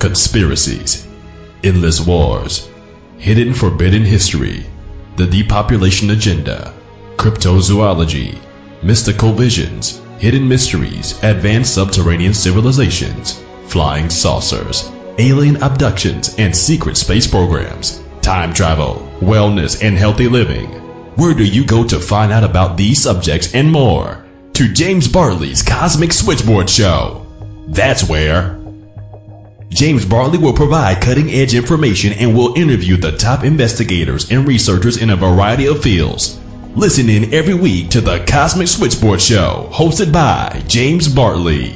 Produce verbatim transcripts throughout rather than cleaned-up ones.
conspiracies, endless wars, hidden forbidden history, the depopulation agenda, cryptozoology, mystical visions, hidden mysteries, advanced subterranean civilizations, flying saucers, alien abductions, and secret space programs, time travel, wellness, and healthy living. Where do you go to find out about these subjects and more? To James Bartley's Cosmic Switchboard Show. That's where. James Bartley will provide cutting-edge information and will interview the top investigators and researchers in a variety of fields. Listen in every week to the Cosmic Switchboard Show, hosted by James Bartley.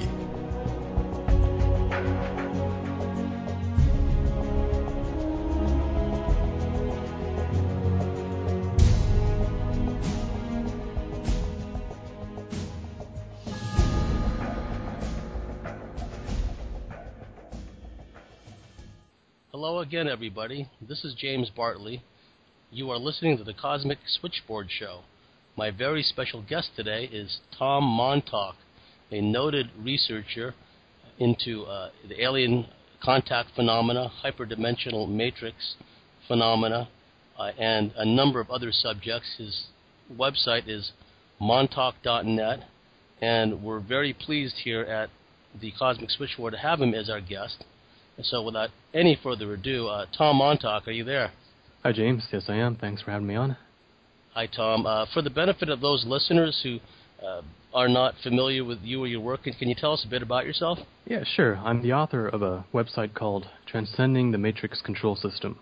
Hello again, everybody. This is James Bartley. You are listening to the Cosmic Switchboard Show. My very special guest today is Tom Montauk, a noted researcher into uh, the alien contact phenomena, hyperdimensional matrix phenomena, uh, and a number of other subjects. His website is montauk dot net, and we're very pleased here at the Cosmic Switchboard to have him as our guest. And so without any further ado, uh, Tom Montauk, are you there? Hi, James. Yes, I am. Thanks for having me on. Hi, Tom. Uh, for the benefit of those listeners who uh, are not familiar with you or your work, can you tell us a bit about yourself? Yeah, sure. I'm the author of a website called Transcending the Matrix Control System.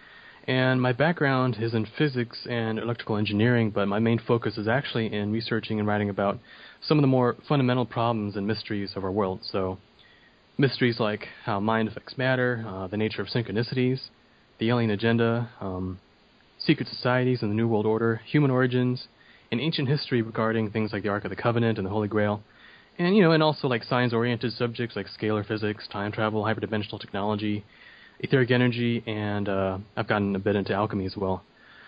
And my background is in physics and electrical engineering, but my main focus is actually in researching and writing about some of the more fundamental problems and mysteries of our world. So mysteries like how mind affects matter, uh, the nature of synchronicities, the alien agenda, um, secret societies and the New World Order, human origins, and ancient history regarding things like the Ark of the Covenant and the Holy Grail, and you know, and also like science-oriented subjects like scalar physics, time travel, hyperdimensional technology, etheric energy, and uh, I've gotten a bit into alchemy as well.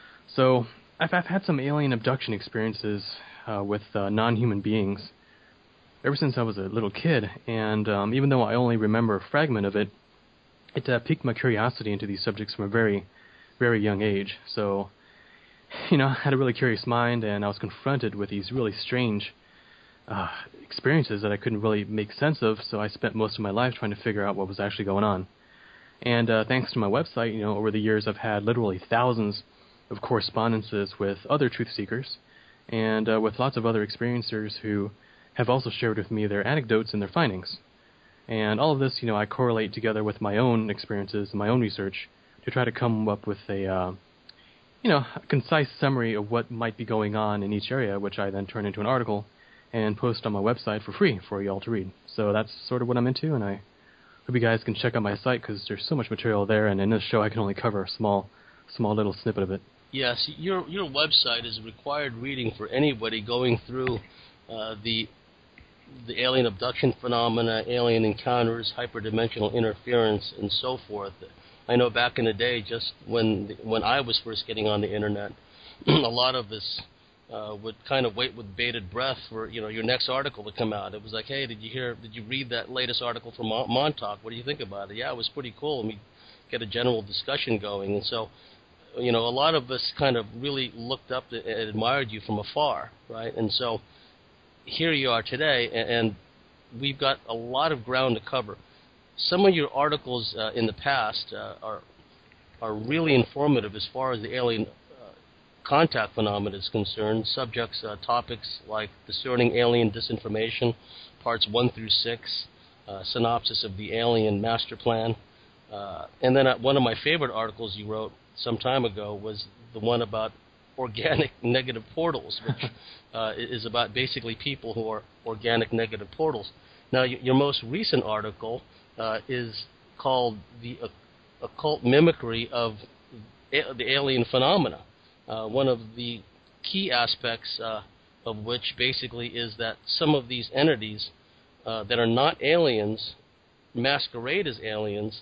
So I've, I've had some alien abduction experiences uh, with uh, non-human beings ever since I was a little kid, and um, even though I only remember a fragment of it, it uh, piqued my curiosity into these subjects from a very, very young age. So, you know, I had a really curious mind, and I was confronted with these really strange uh, experiences that I couldn't really make sense of, so I spent most of my life trying to figure out what was actually going on. And uh, thanks to my website, you know, over the years I've had literally thousands of correspondences with other truth seekers, and uh, with lots of other experiencers who have also shared with me their anecdotes and their findings. And all of this, you know, I correlate together with my own experiences and my own research to try to come up with a, uh, you know, a concise summary of what might be going on in each area, which I then turn into an article and post on my website for free for you all to read. So that's sort of what I'm into, and I hope you guys can check out my site because there's so much material there, and in this show I can only cover a small, small little snippet of it. Yes, your your website is required reading for anybody going through uh, the the alien abduction phenomena, alien encounters, hyperdimensional interference, and so forth. I know back in the day, just when when I was first getting on the internet, a lot of us uh, would kind of wait with bated breath for you know your next article to come out. It was like, hey, did you hear? Did you read that latest article from Mon- Montauk? What do you think about it? Yeah, it was pretty cool, and we get a general discussion going. And so, you know, a lot of us kind of really looked up to, and admired you from afar, right? And so here you are today, and we've got a lot of ground to cover. Some of your articles uh, in the past uh, are are really informative as far as the alien uh, contact phenomena is concerned. Subjects, uh, topics like discerning alien disinformation, parts one through six, uh, synopsis of the alien master plan, uh, and then uh, one of my favorite articles you wrote some time ago was the one about organic negative portals, which uh, is about basically people who are organic negative portals. Now, y- your most recent article uh, is called The Occult Mimicry of a- the Alien Phenomena. Uh, one of the key aspects uh, of which basically is that some of these entities uh, that are not aliens masquerade as aliens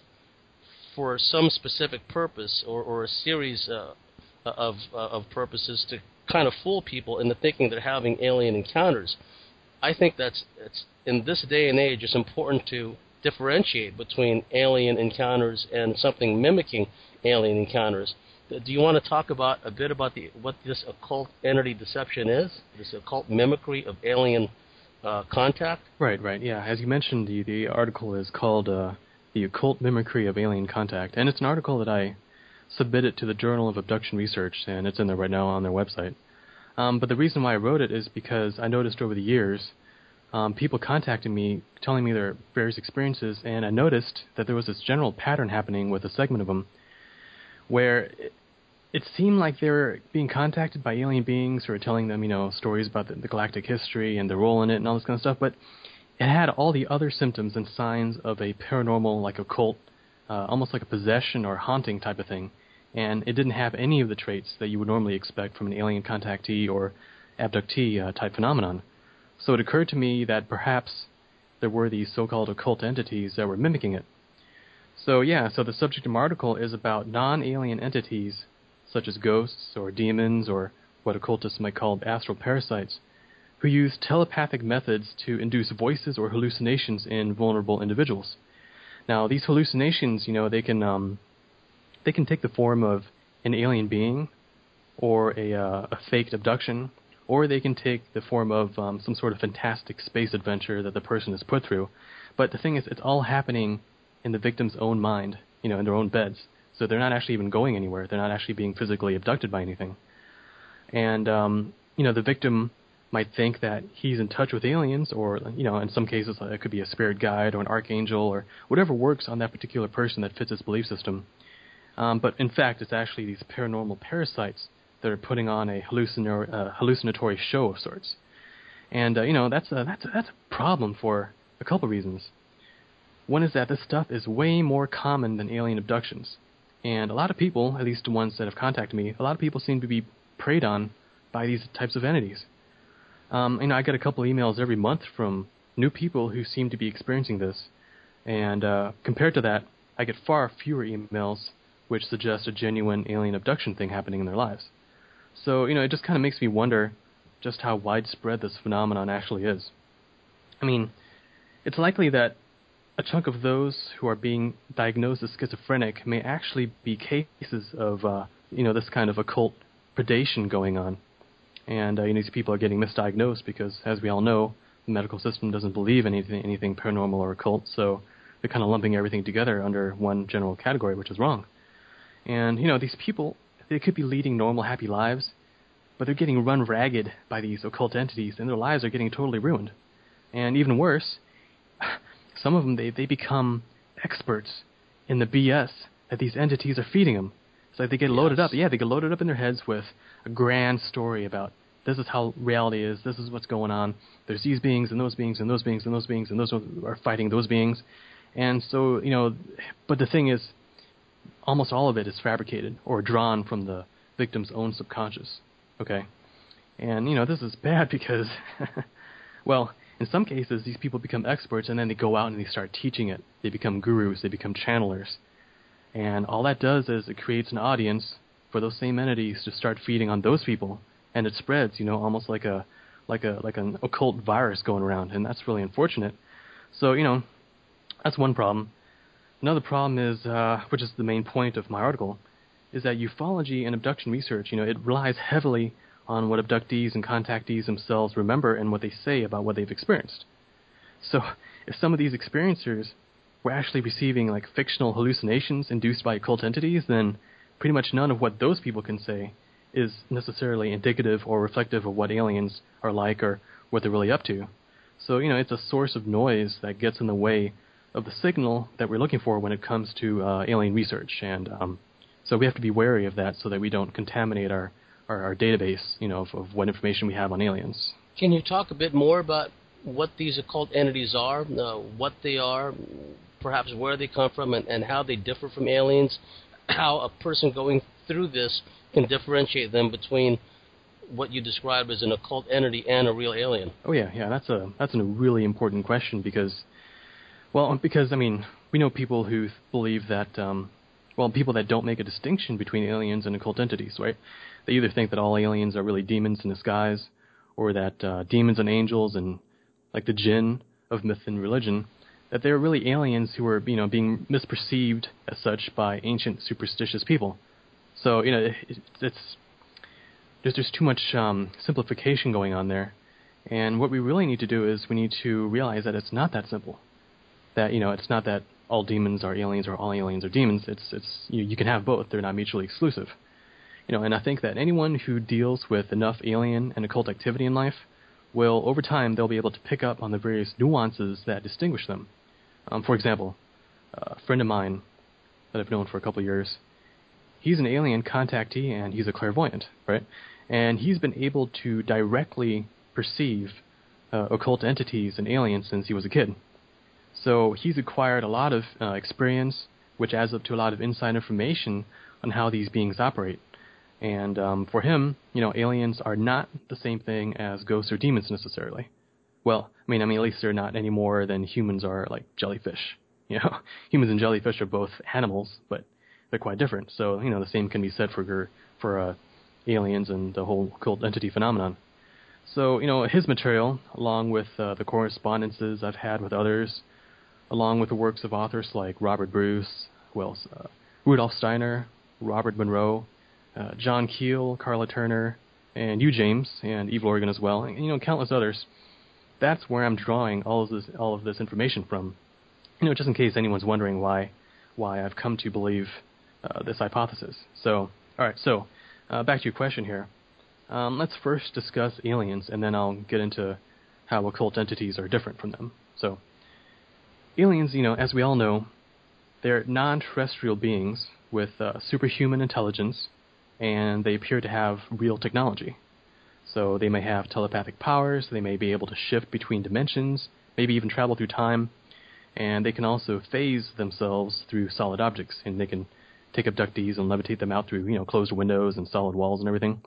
for some specific purpose or, or a series uh, of uh, of purposes to kind of fool people into thinking they're having alien encounters. I think that's it's in this day and age, it's important to differentiate between alien encounters and something mimicking alien encounters. Do you want to talk about a bit about the what this occult entity deception is? This occult mimicry of alien uh, contact? Right, right. Yeah, as you mentioned, the the article is called uh, "The Occult Mimicry of Alien Contact," and it's an article that I submitted to the Journal of Abduction Research, and it's in there right now on their website. Um, but the reason why I wrote it is because I noticed over the years um, people contacting me, telling me their various experiences, and I noticed that there was this general pattern happening with a segment of them where it, it seemed like they were being contacted by alien beings who were telling them, you know, stories about the, the galactic history and their role in it and all this kind of stuff, but it had all the other symptoms and signs of a paranormal, like occult, uh, almost like a possession or haunting type of thing. And it didn't have any of the traits that you would normally expect from an alien contactee or abductee uh, type phenomenon. So it occurred to me that perhaps there were these so-called occult entities that were mimicking it. So yeah, so the subject of my article is about non-alien entities such as ghosts or demons or what occultists might call astral parasites, who use telepathic methods to induce voices or hallucinations in vulnerable individuals. Now, these hallucinations, you know, they can um, they can take the form of an alien being or a, uh, a faked abduction, or they can take the form of um, some sort of fantastic space adventure that the person is put through. But the thing is, it's all happening in the victim's own mind, you know, in their own beds. So they're not actually even going anywhere. They're not actually being physically abducted by anything. And, um, you know, the victim might think that he's in touch with aliens, or, you know, in some cases it could be a spirit guide or an archangel or whatever works on that particular person that fits his belief system. Um, but in fact, it's actually these paranormal parasites that are putting on a hallucino- uh, hallucinatory show of sorts. And, uh, you know, that's a, that's, a, that's a problem for a couple reasons. One is that this stuff is way more common than alien abductions. And a lot of people, at least the ones that have contacted me, a lot of people seem to be preyed on by these types of entities. Um, you know, I get a couple emails every month from new people who seem to be experiencing this. And uh, compared to that, I get far fewer emails which suggest a genuine alien abduction thing happening in their lives. So, you know, it just kind of makes me wonder just how widespread this phenomenon actually is. I mean, it's likely that a chunk of those who are being diagnosed as schizophrenic may actually be cases of, uh, you know, this kind of occult predation going on. And, uh, you know, these people are getting misdiagnosed because, as we all know, the medical system doesn't believe anything, anything paranormal or occult, so they're kind of lumping everything together under one general category, which is wrong. And, you know, these people, they could be leading normal, happy lives, but they're getting run ragged by these occult entities, and their lives are getting totally ruined. And even worse, some of them, they, they become experts in the B S that these entities are feeding them. It's like they get loaded yes. up. Yeah, they get loaded up in their heads with a grand story about this is how reality is, this is what's going on. There's these beings and those beings and those beings and those beings and those are fighting those beings. And so, you know, but the thing is, almost all of it is fabricated or drawn from the victim's own subconscious. Okay? And, you know, this is bad because, well, in some cases, these people become experts and then they go out and they start teaching it. They become gurus. They become channelers. And all that does is it creates an audience for those same entities to start feeding on those people. And it spreads, you know, almost like a like a like an occult virus going around. And that's really unfortunate. So, you know, that's one problem. Another problem is, uh, which is the main point of my article, is that ufology and abduction research, you know, it relies heavily on what abductees and contactees themselves remember and what they say about what they've experienced. So if some of these experiencers were actually receiving like fictional hallucinations induced by occult entities, then pretty much none of what those people can say is necessarily indicative or reflective of what aliens are like or what they're really up to. So, you know, it's a source of noise that gets in the way of the signal that we're looking for when it comes to uh, alien research. And um, so we have to be wary of that so that we don't contaminate our, our, our database, you know, of, of what information we have on aliens. Can you talk a bit more about what these occult entities are, uh, what they are, perhaps where they come from, and, and how they differ from aliens, how a person going through this can differentiate them between what you describe as an occult entity and a real alien? Oh, yeah, yeah, that's a that's a really important question because, well, because, I mean, we know people who believe that, um, well, people that don't make a distinction between aliens and occult entities, right? They either think that all aliens are really demons in disguise, or that uh, demons and angels and, like, the jinn of myth and religion, that they're really aliens who were, you know, being misperceived as such by ancient superstitious people. So, you know, it, it's there's just too much um, simplification going on there. And what we really need to do is we need to realize that it's not that simple. That, you know, it's not that all demons are aliens or all aliens are demons. It's it's you, you can have both. They're not mutually exclusive. You know, and I think that anyone who deals with enough alien and occult activity in life will, over time, they'll be able to pick up on the various nuances that distinguish them. Um, for example, a friend of mine that I've known for a couple of years, he's an alien contactee and he's a clairvoyant, right? And he's been able to directly perceive uh, occult entities and aliens since he was a kid. So he's acquired a lot of uh, experience, which adds up to a lot of inside information on how these beings operate. And um, for him, you know, aliens are not the same thing as ghosts or demons necessarily. Well, I mean, I mean, at least they're not any more than humans are like jellyfish. You know, humans and jellyfish are both animals, but they're quite different. So, you know, the same can be said for for uh, aliens and the whole occult entity phenomenon. So, you know, his material, along with uh, the correspondences I've had with others, along with the works of authors like Robert Bruce, who else? Uh, Rudolf Steiner, Robert Monroe, uh, John Keel, Carla Turner, and you, James, and Eve Lorgan as well, and, you know, countless others. That's where I'm drawing all of this, all of this information from. You know, just in case anyone's wondering why, why I've come to believe uh, this hypothesis. So, all right. So, uh, back to your question here. Um, let's first discuss aliens, and then I'll get into how occult entities are different from them. So, aliens, you know, as we all know, they're non-terrestrial beings with uh, superhuman intelligence, and they appear to have real technology. So they may have telepathic powers, they may be able to shift between dimensions, maybe even travel through time, and they can also phase themselves through solid objects, and they can take abductees and levitate them out through, you know, closed windows and solid walls and everything.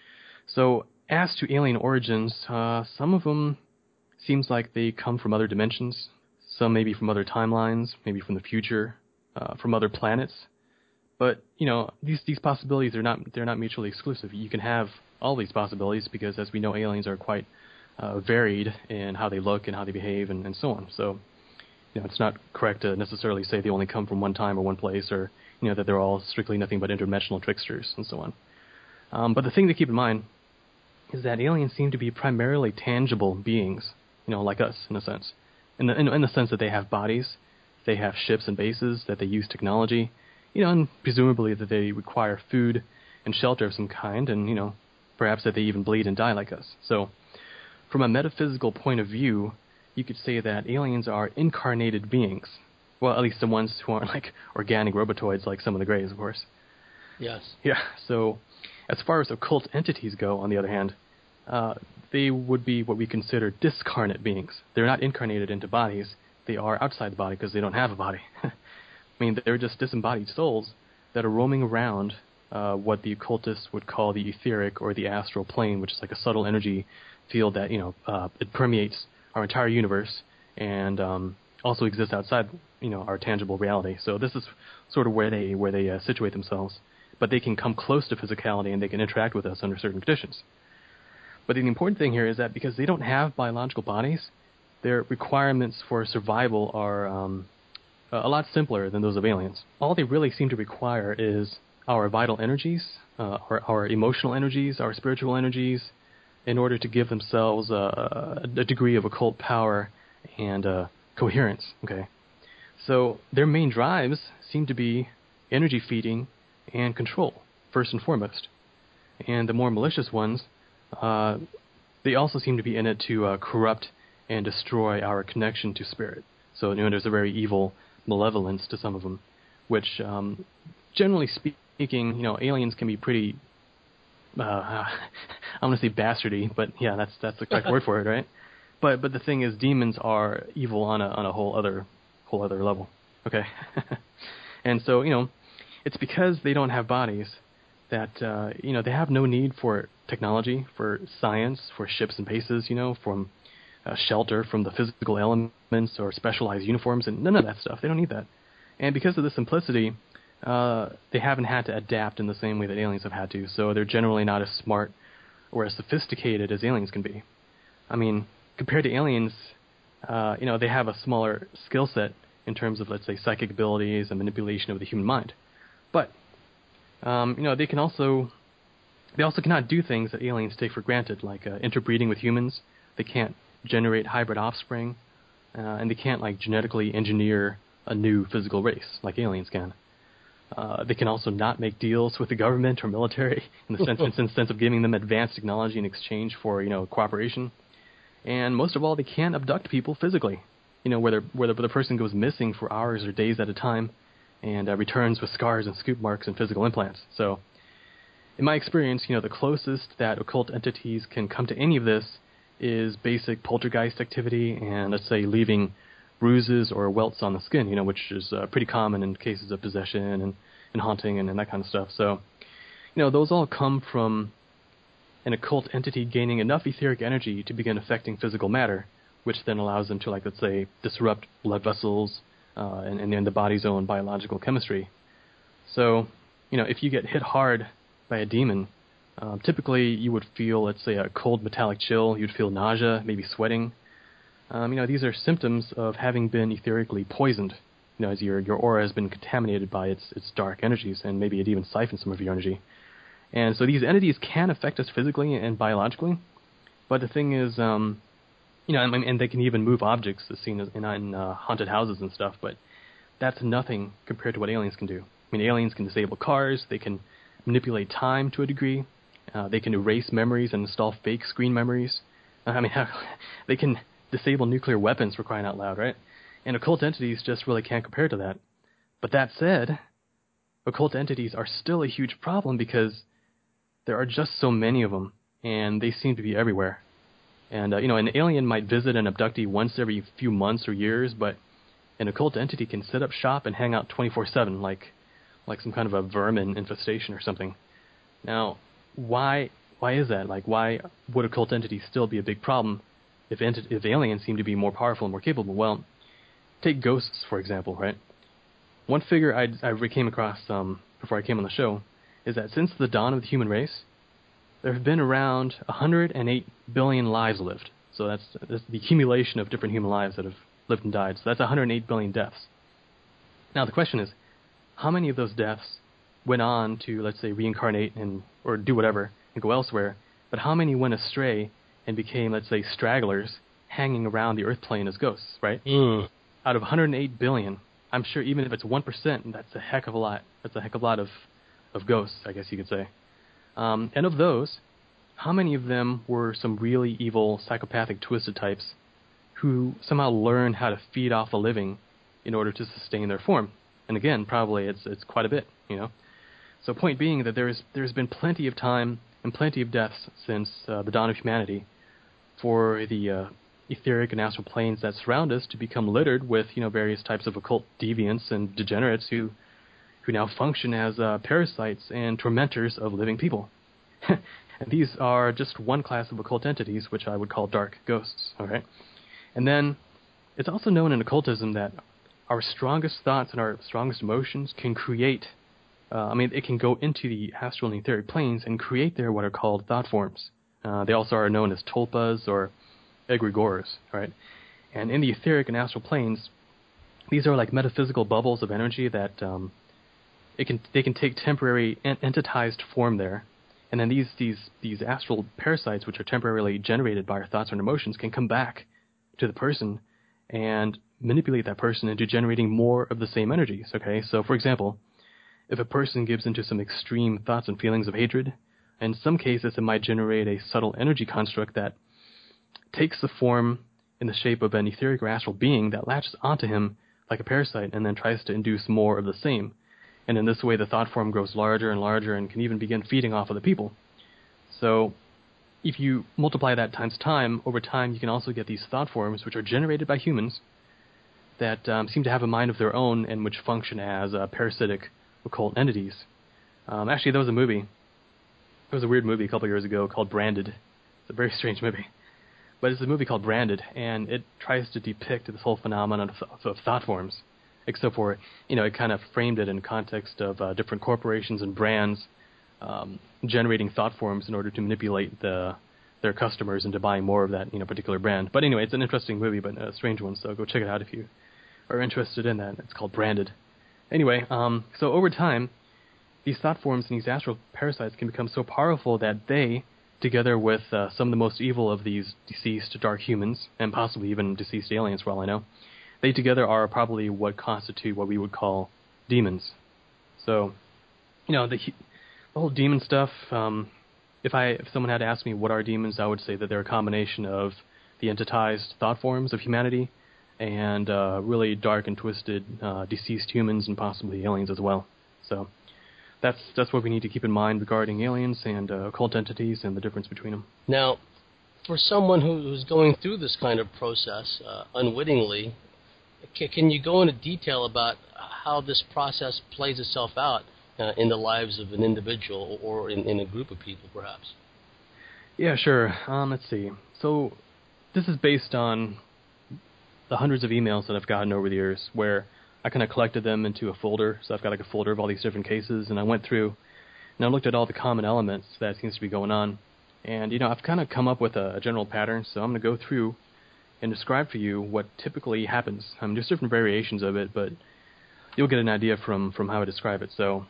So as to alien origins, uh, some of them seems like they come from other dimensions, some maybe from other timelines, maybe from the future, uh, from other planets. But, you know, these these possibilities are not they're not mutually exclusive. You can have all these possibilities because, as we know, aliens are quite uh, varied in how they look and how they behave and, and so on. So, you know, it's not correct to necessarily say they only come from one time or one place, or, you know, that they're all strictly nothing but interdimensional tricksters and so on. Um, but the thing to keep in mind is that aliens seem to be primarily tangible beings, you know, like us in a sense, in the in, in the sense that they have bodies, they have ships and bases, that they use technology, you know, and presumably that they require food and shelter of some kind, and, you know, perhaps that they even bleed and die like us. So, from a metaphysical point of view, you could say that aliens are incarnated beings. Well, at least the ones who aren't like organic robotoids like some of the Greys, of course. Yes. Yeah, so as far as occult entities go, on the other hand, uh, they would be what we consider discarnate beings. They're not incarnated into bodies. They are outside the body because they don't have a body. I mean, they're just disembodied souls that are roaming around uh, what the occultists would call the etheric or the astral plane, which is like a subtle energy field that, you know, uh, it permeates our entire universe and um, also exists outside, you know, our tangible reality. So this is sort of where they where they uh, situate themselves. But they can come close to physicality and they can interact with us under certain conditions. But the important thing here is that because they don't have biological bodies, their requirements for survival are um, a lot simpler than those of aliens. All they really seem to require is our vital energies, uh, our, our emotional energies, our spiritual energies, in order to give themselves a, a degree of occult power and uh, coherence. Okay, so their main drives seem to be energy feeding and control, first and foremost. And the more malicious ones, uh, they also seem to be in it to uh, corrupt and destroy our connection to spirit. So, you know, there's a very evil malevolence to some of them, which, um, generally speaking, you know, aliens can be pretty, uh, I'm going to say bastardy, but yeah, that's that's the correct word for it, right? But but the thing is, demons are evil on a on a whole other whole other level. Okay, and so, you know, it's because they don't have bodies that, uh, you know, they have no need for technology, for science, for ships and bases, you know, from uh, shelter from the physical elements or specialized uniforms, and none of that stuff. They don't need that. And because of the simplicity, uh, they haven't had to adapt in the same way that aliens have had to, so they're generally not as smart or as sophisticated as aliens can be. I mean, compared to aliens, uh, you know, they have a smaller skill set in terms of, let's say, psychic abilities and manipulation of the human mind. But, um, you know, they can also, they also cannot do things that aliens take for granted, like uh, interbreeding with humans. They can't generate hybrid offspring, uh, and they can't, like, genetically engineer a new physical race like aliens can. Uh, they can also not make deals with the government or military in the sense, in the sense of giving them advanced technology in exchange for, you know, cooperation. And most of all, they can't abduct people physically, you know, where, where the, the person goes missing for hours or days at a time and uh, returns with scars and scoop marks and physical implants. So, in my experience, you know, the closest that occult entities can come to any of this is basic poltergeist activity and, let's say, leaving bruises or welts on the skin, you know, which is uh, pretty common in cases of possession and, and haunting and, and that kind of stuff. So, you know, those all come from an occult entity gaining enough etheric energy to begin affecting physical matter, which then allows them to, like, let's say, disrupt blood vessels uh, and, and the body's own biological chemistry. So, you know, if you get hit hard by a demon, um, typically you would feel, let's say, a cold metallic chill, you'd feel nausea, maybe sweating. Um, you know, these are symptoms of having been etherically poisoned, you know, as your, your aura has been contaminated by its, its dark energies, and maybe it even siphons some of your energy. And so these entities can affect us physically and biologically, but the thing is, um, you know, and, and they can even move objects, as seen in, in uh, haunted houses and stuff, but that's nothing compared to what aliens can do. I mean, aliens can disable cars, they can manipulate time to a degree, uh, they can erase memories and install fake screen memories. I mean, they can disable nuclear weapons, for crying out loud, right? And occult entities just really can't compare to that. But that said, occult entities are still a huge problem because there are just so many of them, and they seem to be everywhere. And, uh, you know, an alien might visit an abductee once every few months or years, but an occult entity can set up shop and hang out twenty-four seven, like like some kind of a vermin infestation or something. Now, why why is that? Like, why would occult entities still be a big problem if, enti- if aliens seem to be more powerful and more capable? Well, take ghosts, for example, right? One figure I'd, I came across um, before I came on the show is that since the dawn of the human race, there have been around one hundred eight billion lives lived. So that's, that's the accumulation of different human lives that have lived and died. So that's one hundred eight billion deaths. Now the question is, how many of those deaths went on to, let's say, reincarnate and or do whatever and go elsewhere, but how many went astray and became, let's say, stragglers hanging around the Earth plane as ghosts, right? Mm. Out of one hundred eight billion, I'm sure even if it's one percent, that's a heck of a lot. That's a heck of a lot of, of ghosts, I guess you could say. Um, and of those, how many of them were some really evil, psychopathic, twisted types who somehow learned how to feed off the living in order to sustain their form? And again, probably it's it's quite a bit, you know. So point being that there's there's been plenty of time and plenty of deaths since uh, the dawn of humanity for the uh, etheric and astral planes that surround us to become littered with, you know, various types of occult deviants and degenerates who who now function as uh, parasites and tormentors of living people. And these are just one class of occult entities, which I would call dark ghosts. All right, and then it's also known in occultism that our strongest thoughts and our strongest emotions can create, uh, I mean, it can go into the astral and etheric planes and create there what are called thought forms. Uh, they also are known as tulpas or egregores, right? And in the etheric and astral planes, these are like metaphysical bubbles of energy that um, it can they can take temporary ent- entitized form there. And then these, these, these astral parasites, which are temporarily generated by our thoughts and emotions, can come back to the person and manipulate that person into generating more of the same energies, okay? So, for example, if a person gives into some extreme thoughts and feelings of hatred, in some cases it might generate a subtle energy construct that takes the form in the shape of an etheric or astral being that latches onto him like a parasite and then tries to induce more of the same. And in this way, the thought form grows larger and larger and can even begin feeding off of the people. So if you multiply that times time, over time you can also get these thought forms which are generated by humans that um, seem to have a mind of their own and which function as uh, parasitic occult entities. Um, actually, there was a movie. There was a weird movie a couple years ago called Branded. It's a very strange movie. But it's a movie called Branded, and it tries to depict this whole phenomenon of, of thought forms. Except for, you know, it kind of framed it in context of uh, different corporations and brands um, generating thought forms in order to manipulate the their customers into buying more of that, you know, particular brand. But anyway, it's an interesting movie, but a strange one, so go check it out if you are interested in that. It's called Branded. Anyway, um, so over time, these thought forms and these astral parasites can become so powerful that they, together with uh, some of the most evil of these deceased dark humans, and possibly even deceased aliens for all I know, they together are probably what constitute what we would call demons. So, you know, the, the whole demon stuff, um, if I if someone had asked me what are demons, I would say that they're a combination of the entitized thought forms of humanity and uh, really dark and twisted uh, deceased humans and possibly aliens as well. So that's that's what we need to keep in mind regarding aliens and uh, occult entities and the difference between them. Now, for someone who, who's going through this kind of process uh, unwittingly, c- can you go into detail about how this process plays itself out uh, in the lives of an individual or in, in a group of people, perhaps? Yeah, sure. Um, let's see. So this is based on the hundreds of emails that I've gotten over the years where I kind of collected them into a folder. So I've got like a folder of all these different cases, and I went through and I looked at all the common elements that seems to be going on. And, you know, I've kind of come up with a, a general pattern, so I'm going to go through and describe for you what typically happens. I mean, there's different variations of it, but you'll get an idea from, from how I describe it. So,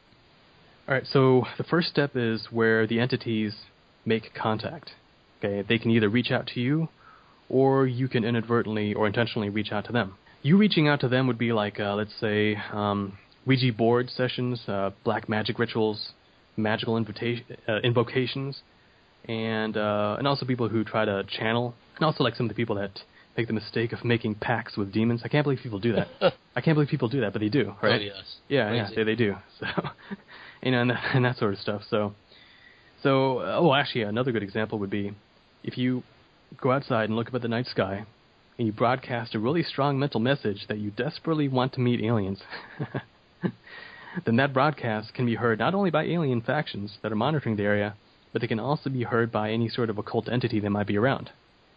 all right, so the first step is where the entities make contact. Okay, they can either reach out to you, or you can inadvertently or intentionally reach out to them. You reaching out to them would be like, uh, let's say, um, Ouija board sessions, uh, black magic rituals, magical invita- uh, invocations, and uh, and also people who try to channel, and also like some of the people that make the mistake of making pacts with demons. I can't believe people do that. I can't believe people do that, but they do, right? Oh, yes. Yeah, Crazy. yeah, they, they do. So, you know, and that, and that sort of stuff. So, so uh, oh, actually, another good example would be if you go outside and look up at the night sky, and you broadcast a really strong mental message that you desperately want to meet aliens, then that broadcast can be heard not only by alien factions that are monitoring the area, but they can also be heard by any sort of occult entity that might be around.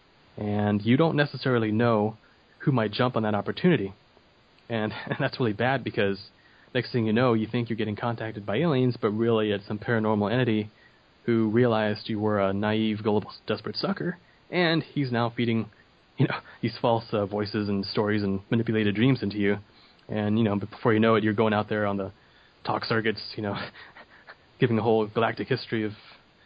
And you don't necessarily know who might jump on that opportunity. And, and that's really bad because next thing you know, you think you're getting contacted by aliens, but really it's some paranormal entity who realized you were a naive, gullible, desperate sucker, and he's now feeding, you know, these false uh, voices and stories and manipulated dreams into you. And, you know, before you know it, you're going out there on the talk circuits, you know, giving the whole galactic history of,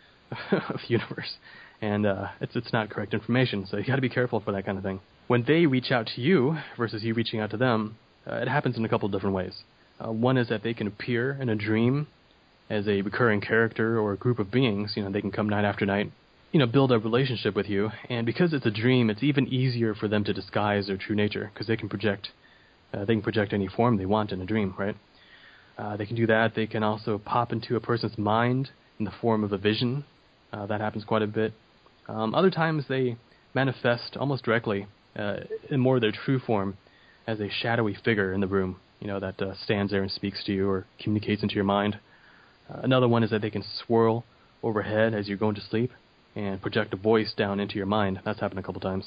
of the universe. And uh, it's it's not correct information, so you got to be careful for that kind of thing. When they reach out to you versus you reaching out to them, uh, it happens in a couple of different ways. Uh, one is that they can appear in a dream as a recurring character or a group of beings. You know, they can come night after night, you know, build a relationship with you. And because it's a dream, it's even easier for them to disguise their true nature because they can project uh, they can project any form they want in a dream, right? Uh, they can do that. They can also pop into a person's mind in the form of a vision. Uh, that happens quite a bit. Um, other times they manifest almost directly uh, in more of their true form as a shadowy figure in the room, you know, that uh, stands there and speaks to you or communicates into your mind. Uh, another one is that they can swirl overhead as you're going to sleep and project a voice down into your mind. That's happened a couple times.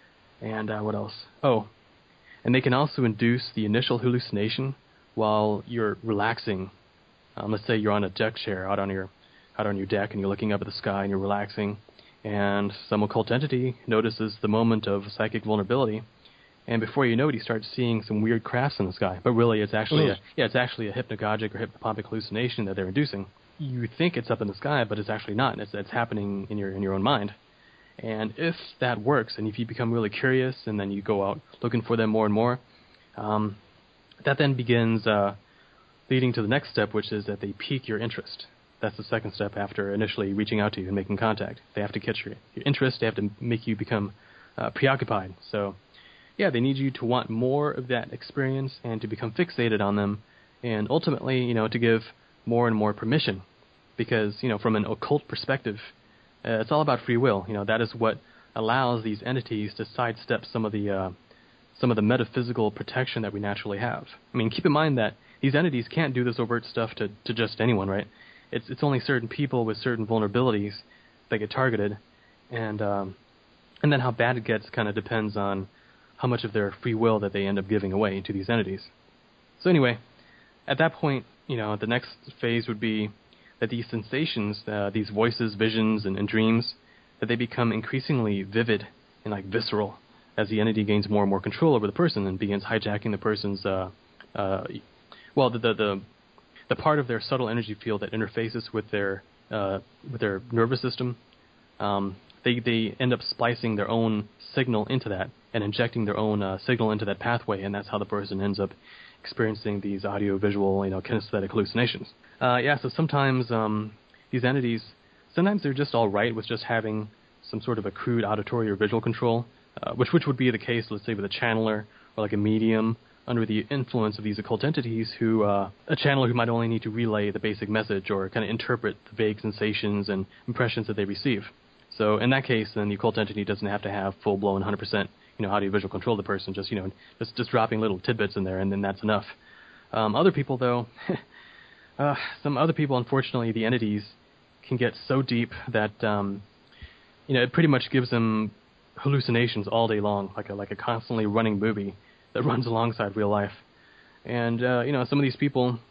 And uh, what else? Oh, and they can also induce the initial hallucination while you're relaxing. Um, let's say you're on a deck chair out on your out on your deck and you're looking up at the sky and you're relaxing, and some occult entity notices the moment of psychic vulnerability, and before you know it, you start seeing some weird crafts in the sky. But really, it's actually mm. a, yeah, it's actually a hypnagogic or hypnopompic hallucination that they're inducing. You think it's up in the sky, but it's actually not. It's it's happening in your in your own mind. And if that works, and if you become really curious, and then you go out looking for them more and more, um, that then begins uh, leading to the next step, which is that they pique your interest. That's the second step after initially reaching out to you and making contact. They have to catch your, your interest. They have to make you become uh, preoccupied. So, yeah, they need you to want more of that experience and to become fixated on them, and ultimately, you know, to give more and more permission. Because, you know, from an occult perspective, uh, it's all about free will. You know, that is what allows these entities to sidestep some of the uh, some of the metaphysical protection that we naturally have. I mean, keep in mind that these entities can't do this overt stuff to, to just anyone, right? It's it's only certain people with certain vulnerabilities that get targeted, and um, and then how bad it gets kind of depends on how much of their free will that they end up giving away to these entities. So anyway, at that point, you know, the next phase would be that these sensations, uh, these voices, visions, and, and dreams, that they become increasingly vivid and like visceral as the entity gains more and more control over the person and begins hijacking the person's, uh, uh, well, the, the the the part of their subtle energy field that interfaces with their uh, with their nervous system. Um, they they end up splicing their own signal into that and injecting their own uh, signal into that pathway, and that's how the person ends up experiencing these audio-visual, you know, kinesthetic hallucinations. Uh, yeah, so sometimes um, these entities, sometimes they're just all right with just having some sort of a crude auditory or visual control, uh, which which would be the case, let's say, with a channeler or like a medium under the influence of these occult entities who, uh, a channeler who might only need to relay the basic message or kind of interpret the vague sensations and impressions that they receive. So in that case, then the occult entity doesn't have to have full-blown one hundred percent, you know, audio-visual control of the person, just, you know, just, just dropping little tidbits in there, and then that's enough. Um, other people, though, uh, some other people, unfortunately, the entities can get so deep that, um, you know, it pretty much gives them hallucinations all day long, like a like a constantly running movie that runs alongside real life. And, uh, you know, some of these people,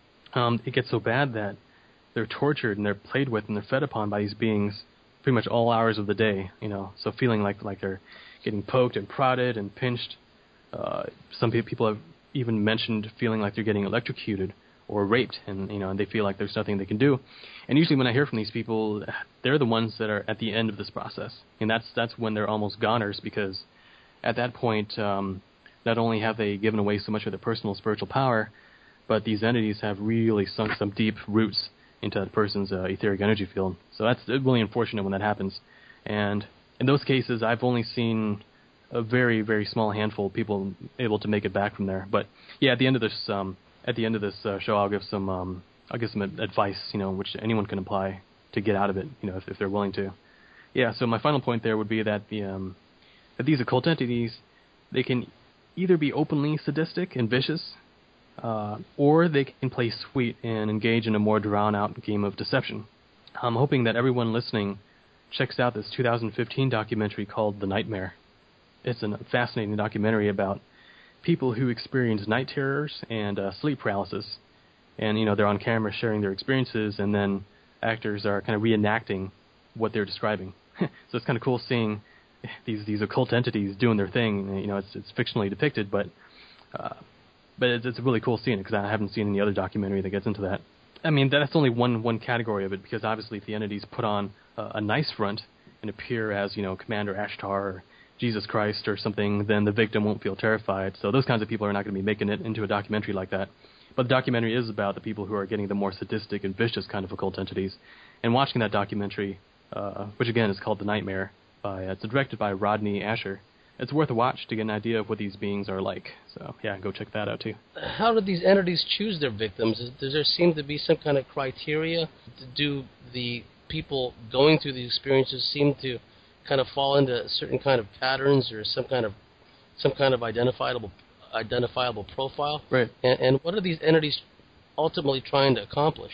um, it gets so bad that they're tortured and they're played with and they're fed upon by these beings pretty much all hours of the day, you know, so feeling like like they're getting poked and prodded and pinched. Uh, some people have even mentioned feeling like they're getting electrocuted or raped, and, you know, and they feel like there's nothing they can do. And usually when I hear from these people, they're the ones that are at the end of this process, and that's that's when they're almost goners, because at that point, um, not only have they given away so much of their personal spiritual power, but these entities have really sunk some deep roots into that person's uh, etheric energy field. So that's really unfortunate when that happens. And in those cases, I've only seen a very, very small handful of people able to make it back from there. But yeah, at the end of this, um, at the end of this uh, show, I'll give some, um, I'll give some advice, you know, which anyone can apply to get out of it, you know, if, if they're willing to. Yeah. So my final point there would be that the um, that these occult entities, they can either be openly sadistic and vicious, uh, or they can play sweet and engage in a more drawn-out game of deception. I'm hoping that everyone listening checks out this two thousand fifteen documentary called The Nightmare. It's a fascinating documentary about people who experience night terrors and uh, sleep paralysis. And, you know, they're on camera sharing their experiences, and then actors are kind of reenacting what they're describing. So it's kind of cool seeing these these occult entities doing their thing. You know, it's it's fictionally depicted, but uh, but it's, it's a really cool scene, because I haven't seen any other documentary that gets into that. I mean, that's only one one category of it, because obviously if the entities put on uh, a nice front and appear as, you know, Commander Ashtar or Jesus Christ or something, then the victim won't feel terrified. So those kinds of people are not going to be making it into a documentary like that. But the documentary is about the people who are getting the more sadistic and vicious kind of occult entities. And watching that documentary, uh, which again is called The Nightmare, by, uh, it's directed by Rodney Asher, it's worth a watch to get an idea of what these beings are like. So yeah, go check that out too. How do these entities choose their victims? Does there seem to be some kind of criteria? Do the people going through these experiences seem to kind of fall into certain kind of patterns or some kind of some kind of identifiable identifiable profile? Right. And, and what are these entities ultimately trying to accomplish?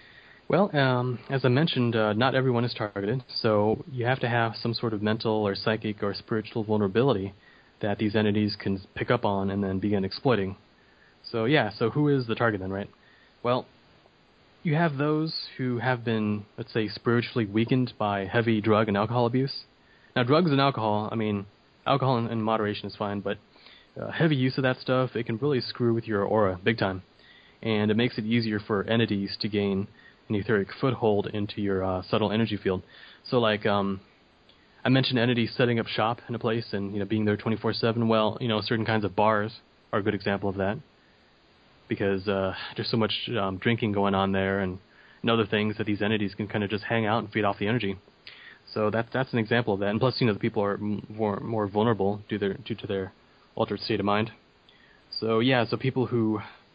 Well, um, as I mentioned, uh, not everyone is targeted, so you have to have some sort of mental or psychic or spiritual vulnerability that these entities can pick up on and then begin exploiting. So yeah, so who is the target then, right? Well, you have those who have been, let's say, spiritually weakened by heavy drug and alcohol abuse. Now, drugs and alcohol, I mean, alcohol in, in moderation is fine, but uh, heavy use of that stuff, it can really screw with your aura big time. And it makes it easier for entities to gain an etheric foothold into your uh, subtle energy field. So, like, um, I mentioned entities setting up shop in a place and, you know, being there twenty-four seven. Well, you know, certain kinds of bars are a good example of that, because uh, there's so much um, drinking going on there and, and other things that these entities can kind of just hang out and feed off the energy. So that's that's an example of that. And plus, you know, the people are more more vulnerable due their due to their altered state of mind. So yeah, so people who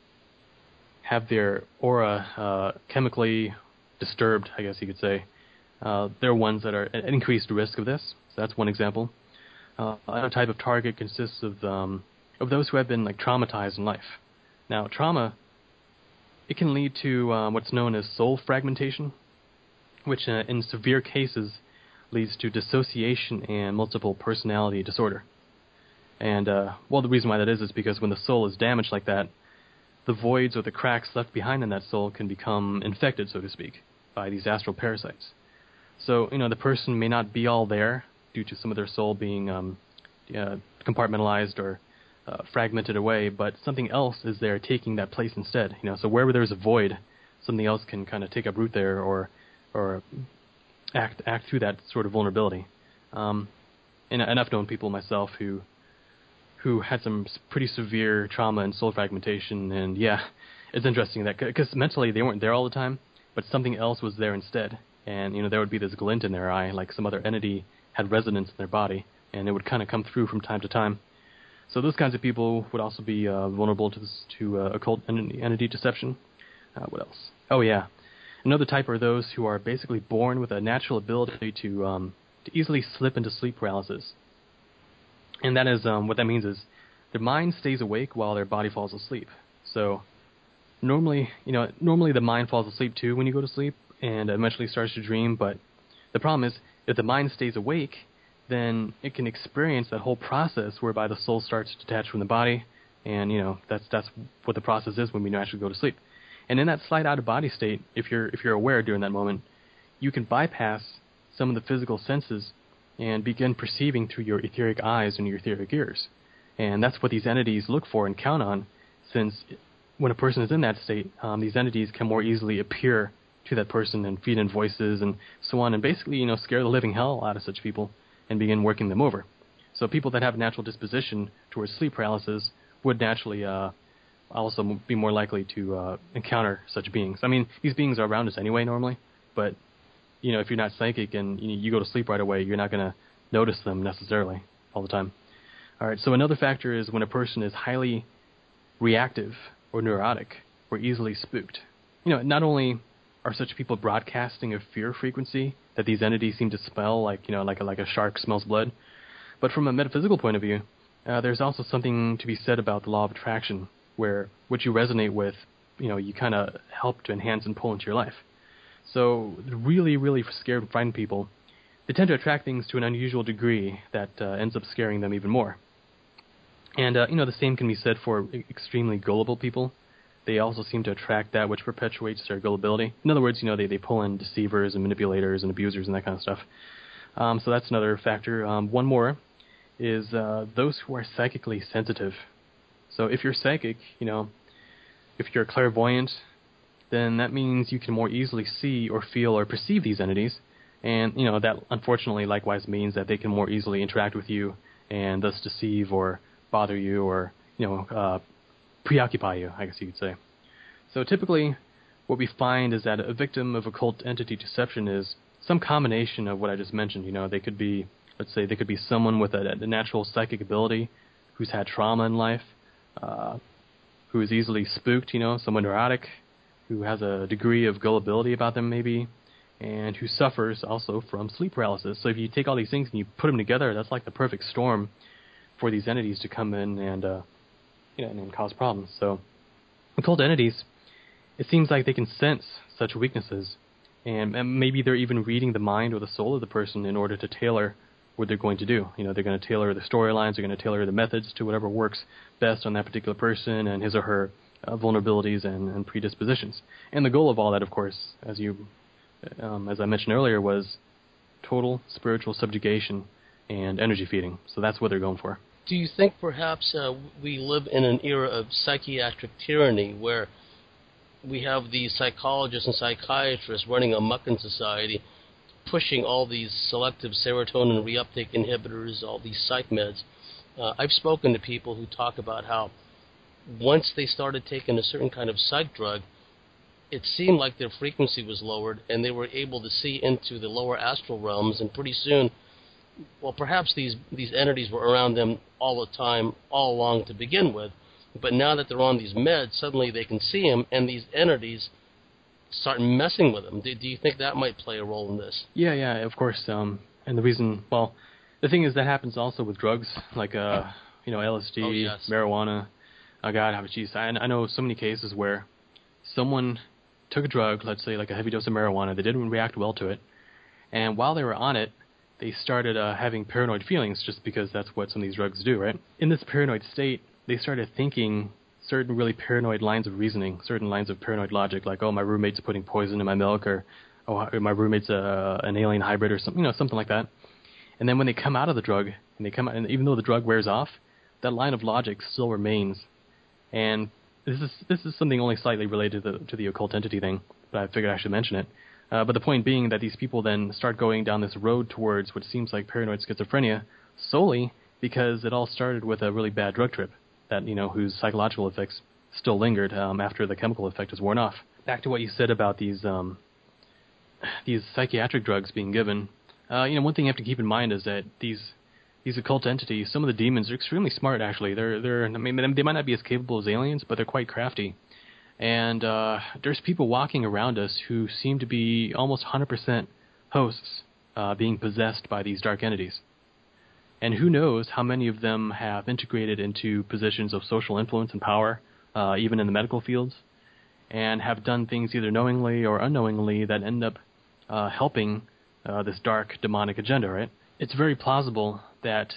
have their aura uh, chemically disturbed, I guess you could say, uh, they're ones that are at increased risk of this. So that's one example. Uh, another type of target consists of um, of those who have been like traumatized in life. Now, trauma, it can lead to um, what's known as soul fragmentation, which uh, in severe cases leads to dissociation and multiple personality disorder. And, uh, well, the reason why that is is because when the soul is damaged like that, the voids or the cracks left behind in that soul can become infected, so to speak, by these astral parasites. So, you know, the person may not be all there due to some of their soul being um, uh, compartmentalized or uh, fragmented away, but something else is there taking that place instead. You know, so wherever there's a void, something else can kind of take up root there or or act act through that sort of vulnerability. Um, and, and I've known people myself who who had some pretty severe trauma and soul fragmentation, and yeah, it's interesting that because mentally they weren't there all the time, but something else was there instead. And, you know, there would be this glint in their eye, like some other entity had resonance in their body, and it would kind of come through from time to time. So those kinds of people would also be uh, vulnerable to this, to uh, occult entity deception. Uh, what else? Oh, yeah. Another type are those who are basically born with a natural ability to um, to easily slip into sleep paralysis. And that is, um, what that means is their mind stays awake while their body falls asleep. So normally, you know, normally the mind falls asleep too when you go to sleep, and eventually starts to dream, but the problem is, if the mind stays awake, then it can experience that whole process whereby the soul starts to detach from the body, and, you know, that's that's what the process is when we actually go to sleep. And in that slight out-of-body state, if you're if you're aware during that moment, you can bypass some of the physical senses and begin perceiving through your etheric eyes and your etheric ears. And that's what these entities look for and count on, since when a person is in that state, um, these entities can more easily appear to that person and feed in voices and so on, and basically, you know, scare the living hell out of such people and begin working them over. So people that have a natural disposition towards sleep paralysis would naturally uh, also be more likely to uh, encounter such beings. I mean, these beings are around us anyway normally, but, you know, if you're not psychic and you, you go to sleep right away, you're not going to notice them necessarily all the time. All right, so another factor is when a person is highly reactive or neurotic or easily spooked. You know, not only are such people broadcasting a fear frequency that these entities seem to smell, like, you know, like a, like a shark smells blood. But from a metaphysical point of view, uh, there's also something to be said about the law of attraction, where what you resonate with, you know, you kind of help to enhance and pull into your life. So really, really scared and frightened people, they tend to attract things to an unusual degree that uh, ends up scaring them even more. And, uh, you know, the same can be said for extremely gullible people. They also seem to attract that which perpetuates their gullibility. In other words, you know, they, they pull in deceivers and manipulators and abusers and that kind of stuff. Um, so that's another factor. Um, one more is uh, those who are psychically sensitive. So if you're psychic, you know, if you're clairvoyant, then that means you can more easily see or feel or perceive these entities. And, you know, that unfortunately likewise means that they can more easily interact with you and thus deceive or bother you or, you know, uh, preoccupy you, I guess you could say. So typically, what we find is that a victim of occult entity deception is some combination of what I just mentioned. You know, they could be, let's say, they could be someone with a, a natural psychic ability who's had trauma in life, uh, who is easily spooked, you know, someone neurotic, who has a degree of gullibility about them maybe, and who suffers also from sleep paralysis. So if you take all these things and you put them together, that's like the perfect storm for these entities to come in and, uh, you know, and cause problems. So occult entities, it seems like they can sense such weaknesses, and, and maybe they're even reading the mind or the soul of the person in order to tailor what they're going to do. You know, they're going to tailor the storylines, they're going to tailor the methods to whatever works best on that particular person and his or her uh, vulnerabilities and, and predispositions. And the goal of all that, of course, as you, um, as I mentioned earlier, was total spiritual subjugation and energy feeding. So that's what they're going for. Do you think perhaps uh, we live in an era of psychiatric tyranny where we have these psychologists and psychiatrists running amok in society, pushing all these selective serotonin reuptake inhibitors, all these psych meds? Uh, I've spoken to people who talk about how once they started taking a certain kind of psych drug, it seemed like their frequency was lowered and they were able to see into the lower astral realms, and pretty soon, well, perhaps these, these entities were around them all the time, all along to begin with, but now that they're on these meds, suddenly they can see them, and these entities start messing with them. Do, do you think that might play a role in this? Yeah, yeah, of course. Um, and the reason, well, the thing is that happens also with drugs, like, uh, you know, L S D, oh, yes. marijuana. Oh, God, geez, I, I know so many cases where someone took a drug, let's say like a heavy dose of marijuana, they didn't react well to it, and while they were on it, they started uh, having paranoid feelings just because that's what some of these drugs do, right? In this paranoid state, they started thinking certain really paranoid lines of reasoning, certain lines of paranoid logic, like, oh, my roommate's putting poison in my milk, or oh, my roommate's a, an alien hybrid or something, you know, something like that. And then when they come out of the drug, and they come out, and even though the drug wears off, that line of logic still remains. And this is this is something only slightly related to the, to the occult entity thing, but I figured I should mention it. Uh, but the point being that these people then start going down this road towards what seems like paranoid schizophrenia solely because it all started with a really bad drug trip that, you know, whose psychological effects still lingered um, after the chemical effect is worn off. Back to what you said about these um, these psychiatric drugs being given. Uh, you know, one thing you have to keep in mind is that these these occult entities, some of the demons are extremely smart. Actually, they're they're I mean they might not be as capable as aliens, but they're quite crafty. And uh, there's people walking around us who seem to be almost one hundred percent hosts uh, being possessed by these dark entities. And who knows how many of them have integrated into positions of social influence and power, uh, even in the medical fields, and have done things either knowingly or unknowingly that end up uh, helping uh, this dark demonic agenda, right? It's very plausible that,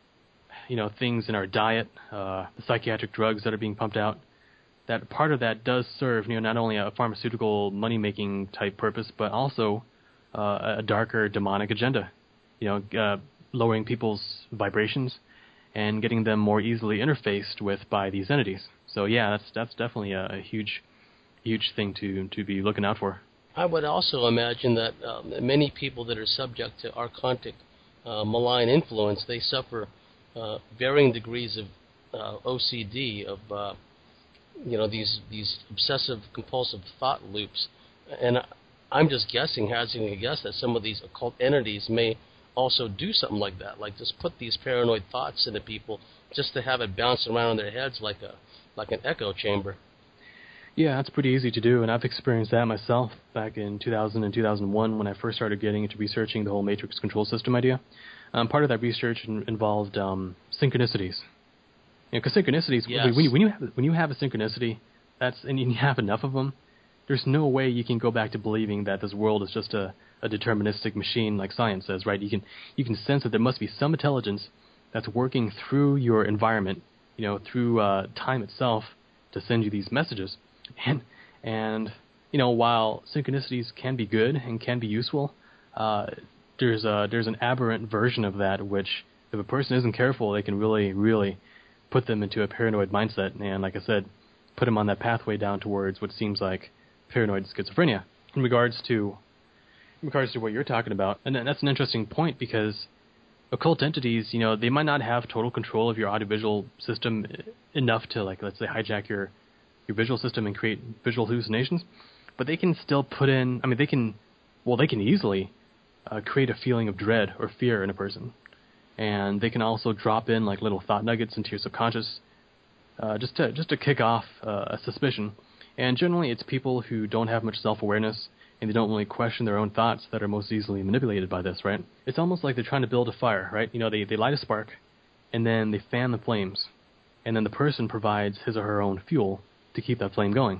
you know, things in our diet, uh, the psychiatric drugs that are being pumped out, that part of that does serve, you know, not only a pharmaceutical money-making type purpose, but also uh, a darker demonic agenda, you know, uh, lowering people's vibrations and getting them more easily interfaced with by these entities. So yeah, that's that's definitely a, a huge, huge thing to to be looking out for. I would also imagine that um, many people that are subject to archontic uh, malign influence, they suffer uh, varying degrees of uh, O C D, of uh, you know, these these obsessive compulsive thought loops. And I'm just guessing, hazarding a guess, that some of these occult entities may also do something like that, like just put these paranoid thoughts into people just to have it bounce around in their heads like a like an echo chamber. Yeah, that's pretty easy to do, and I've experienced that myself back in two thousand and two thousand one when I first started getting into researching the whole matrix control system idea. Um, part of that research in, involved um, synchronicities. You know, because synchronicities, yes. when, you, when you have when you have a synchronicity, that's and you have enough of them, there's no way you can go back to believing that this world is just a, a deterministic machine like science says, right? You can you can sense that there must be some intelligence that's working through your environment, you know, through uh, time itself to send you these messages. And and you know, while synchronicities can be good and can be useful, uh, there's a there's an aberrant version of that which, if a person isn't careful, they can really really put them into a paranoid mindset, and like I said, put them on that pathway down towards what seems like paranoid schizophrenia. In regards to in regards to what you're talking about, and that's an interesting point because occult entities, you know, they might not have total control of your audiovisual system enough to, like, let's say, hijack your your visual system and create visual hallucinations, but they can still put in, I mean, they can, well, they can easily uh, create a feeling of dread or fear in a person. And they can also drop in like little thought nuggets into your subconscious, uh, just to just to kick off uh, a suspicion. And generally, it's people who don't have much self-awareness and they don't really question their own thoughts that are most easily manipulated by this, right? It's almost like they're trying to build a fire, right? You know, they they light a spark, and then they fan the flames, and then the person provides his or her own fuel to keep that flame going.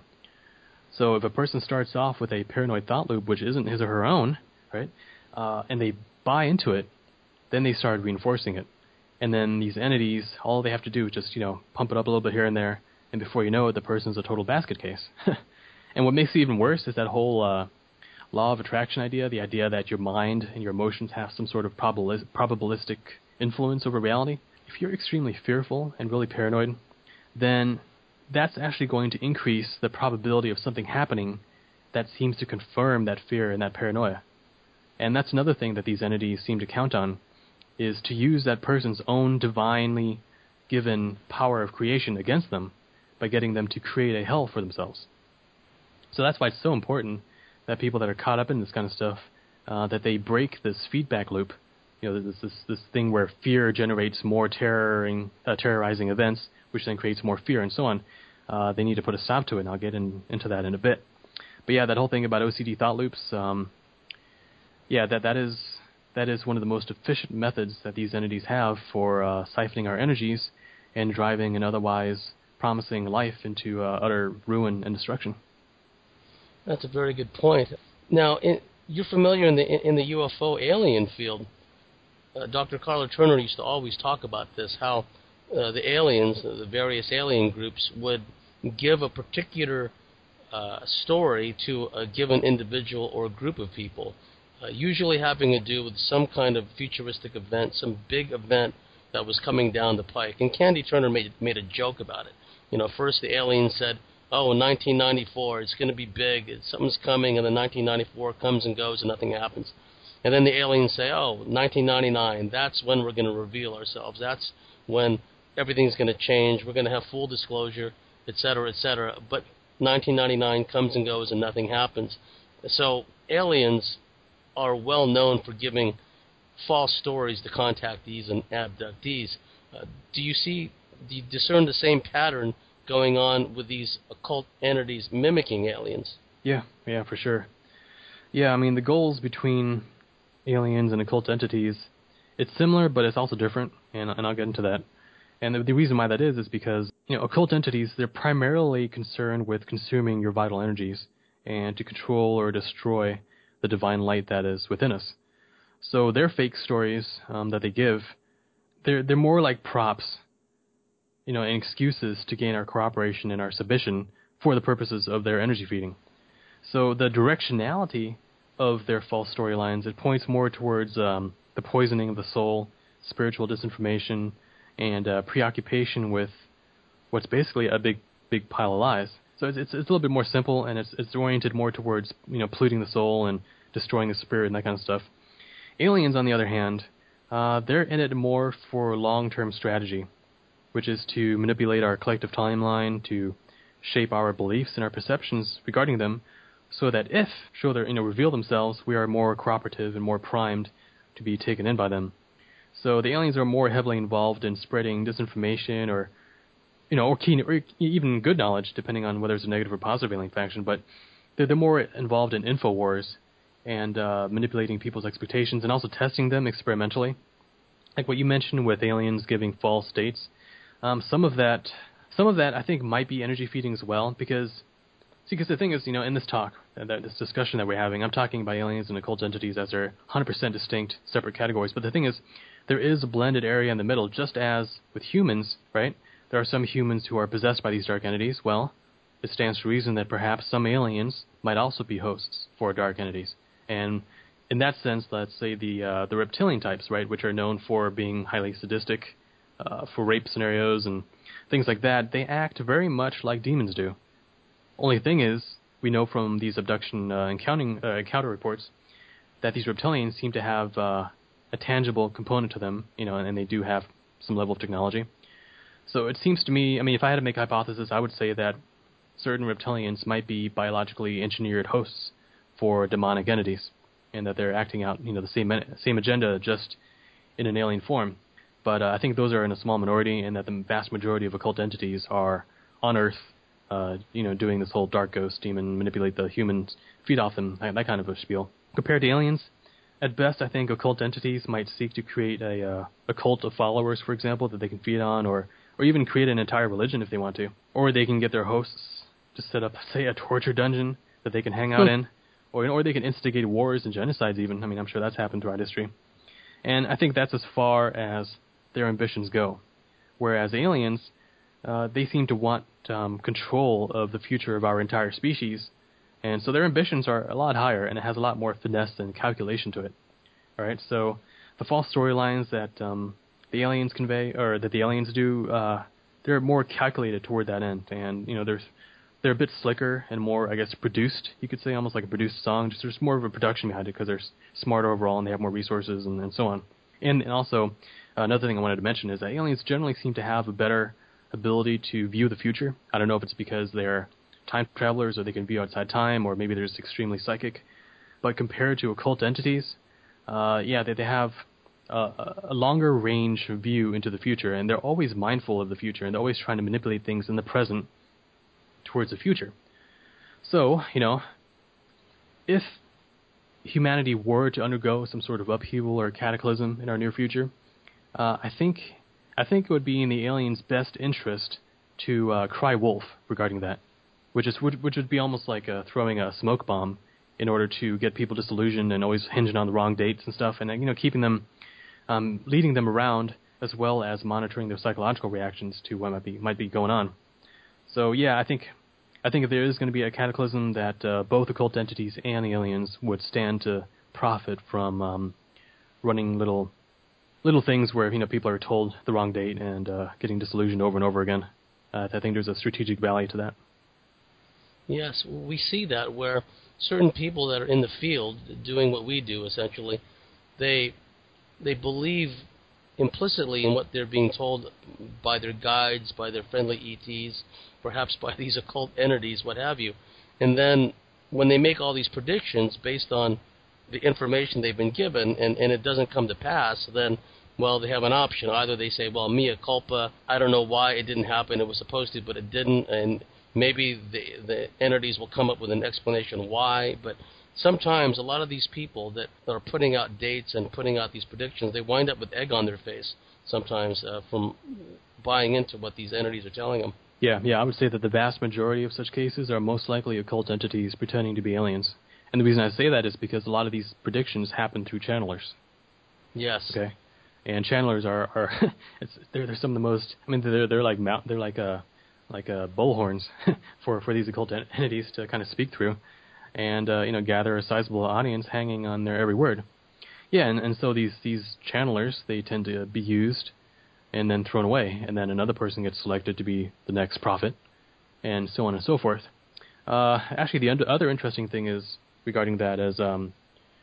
So if a person starts off with a paranoid thought loop, which isn't his or her own, right, uh, and they buy into it, then they start reinforcing it. And then these entities, all they have to do is just, you know, pump it up a little bit here and there, and before you know it, the person's a total basket case. And what makes it even worse is that whole uh, law of attraction idea, the idea that your mind and your emotions have some sort of probabil- probabilistic influence over reality. If you're extremely fearful and really paranoid, then that's actually going to increase the probability of something happening that seems to confirm that fear and that paranoia. And that's another thing that these entities seem to count on, is to use that person's own divinely given power of creation against them by getting them to create a hell for themselves. So that's why it's so important that people that are caught up in this kind of stuff, uh, that they break this feedback loop. You know, this this, this thing where fear generates more terroring, uh, terrorizing events, which then creates more fear and so on. Uh, they need to put a stop to it, and I'll get in, into that in a bit. But yeah, that whole thing about O C D thought loops, um, yeah, that that is that is one of the most efficient methods that these entities have for uh, siphoning our energies and driving an otherwise promising life into uh, utter ruin and destruction. That's a very good point. Now, in, you're familiar in the in the U F O alien field. Uh, Doctor Carla Turner used to always talk about this, how uh, the aliens, uh, the various alien groups, would give a particular uh, story to a given individual or group of people, uh, usually having to do with some kind of futuristic event, some big event that was coming down the pike. And Candy Turner made made a joke about it. You know, first the aliens said, oh, in nineteen ninety-four, it's going to be big, it's, something's coming, and then nineteen ninety-four comes and goes and nothing happens. And then the aliens say, oh, nineteen ninety-nine, that's when we're going to reveal ourselves. That's when everything's going to change. We're going to have full disclosure, et cetera, et cetera. But nineteen ninety-nine comes and goes and nothing happens. So aliens are well known for giving false stories to contactees and abductees. Uh, do you see, do you discern the same pattern going on with these occult entities mimicking aliens? Yeah, yeah, for sure. Yeah, I mean, the goals between aliens and occult entities, it's similar, but it's also different, and, and I'll get into that. And the, the reason why that is is because, you know, occult entities, they're primarily concerned with consuming your vital energies and to control or destroy the divine light that is within us. So their fake stories um, that they give, they're they're more like props, you know, and excuses to gain our cooperation and our submission for the purposes of their energy feeding. So the directionality of their false storylines, it points more towards um, the poisoning of the soul, spiritual disinformation, and uh, preoccupation with what's basically a big, big pile of lies. So it's, it's it's a little bit more simple, and it's it's oriented more towards, you know, polluting the soul and destroying the spirit and that kind of stuff. Aliens, on the other hand, uh, they're in it more for long-term strategy, which is to manipulate our collective timeline, to shape our beliefs and our perceptions regarding them, so that if, show their, you know, reveal themselves, we are more cooperative and more primed to be taken in by them. So the aliens are more heavily involved in spreading disinformation, or, you know, or, keen, or even good knowledge, depending on whether it's a negative or positive alien faction. But they're, they're more involved in info wars and uh, manipulating people's expectations and also testing them experimentally, like what you mentioned with aliens giving false dates. Um, some of that, some of that, I think, might be energy feeding as well, because see, because the thing is, you know, in this talk, uh, that, this discussion that we're having, I'm talking about aliens and occult entities as they're one hundred percent distinct, separate categories. But the thing is, there is a blended area in the middle, just as with humans, right? There are some humans who are possessed by these dark entities. Well, it stands to reason that perhaps some aliens might also be hosts for dark entities. And in that sense, let's say the uh, the reptilian types, right, which are known for being highly sadistic, uh, for rape scenarios and things like that, they act very much like demons do. Only thing is, we know from these abduction uh, encountering, uh, encounter reports that these reptilians seem to have uh, a tangible component to them, you know, and they do have some level of technology. So it seems to me, I mean, if I had to make a hypothesis, I would say that certain reptilians might be biologically engineered hosts for demonic entities, and that they're acting out, you know, the same same agenda, just in an alien form. But uh, I think those are in a small minority, and that the vast majority of occult entities are on Earth, uh, you know, doing this whole dark ghost demon, manipulate the humans, feed off them, that, that kind of a spiel. Compared to aliens, at best, I think occult entities might seek to create a uh, a cult of followers, for example, that they can feed on, or or even create an entire religion if they want to. Or they can get their hosts to set up, say, a torture dungeon that they can hang out in. Or, or they can instigate wars and genocides even. I mean, I'm sure that's happened throughout history. And I think that's as far as their ambitions go. Whereas aliens, uh, they seem to want um, control of the future of our entire species. And so their ambitions are a lot higher, and it has a lot more finesse and calculation to it. All right, so the false storylines that um, the aliens convey, or that the aliens do, uh, they're more calculated toward that end. And, you know, there's They're a bit slicker and more, I guess, produced, you could say, almost like a produced song. Just there's more of a production behind it because they're smarter overall and they have more resources and, and so on. And, and also, uh, another thing I wanted to mention is that aliens generally seem to have a better ability to view the future. I don't know if it's because they're time travelers or they can view outside time, or maybe they're just extremely psychic. But compared to occult entities, uh, yeah, they, they have uh, a longer range of view into the future, and they're always mindful of the future, and they're always trying to manipulate things in the present towards the future. So, you know, if humanity were to undergo some sort of upheaval or cataclysm in our near future, uh, I think I think it would be in the aliens' best interest to uh, cry wolf regarding that, which is which, which would be almost like uh, throwing a smoke bomb in order to get people disillusioned and always hinging on the wrong dates and stuff, and you know, keeping them, um, leading them around, as well as monitoring their psychological reactions to what might be might be going on. So yeah, I think I think if there is going to be a cataclysm, that uh, both occult entities and aliens would stand to profit from um, running little little things where, you know, people are told the wrong date and uh, getting disillusioned over and over again. Uh, I think there's a strategic value to that. Yes, we see that where certain people that are in the field doing what we do, essentially, they they believe implicitly in what they're being told by their guides, by their friendly E Ts, perhaps by these occult entities, what have you. And then when they make all these predictions based on the information they've been given, and, and it doesn't come to pass, then, well, they have an option. Either they say, well, mea culpa, I don't know why it didn't happen, it was supposed to, but it didn't, and maybe the, the entities will come up with an explanation why. But sometimes a lot of these people that are putting out dates and putting out these predictions, they wind up with egg on their face sometimes uh, from buying into what these entities are telling them. Yeah, yeah, I would say that the vast majority of such cases are most likely occult entities pretending to be aliens. And the reason I say that is because a lot of these predictions happen through channelers. Yes. Okay. And channelers are, are it's, they're they're some of the most. I mean, they're they're like mount, they're like a like a bullhorns for for these occult entities to kind of speak through, and uh, you know, gather a sizable audience hanging on their every word. Yeah, and, and so these these channelers, they tend to be used and then thrown away, and then another person gets selected to be the next prophet, and so on and so forth. Uh, actually, the un- other interesting thing is regarding that is um,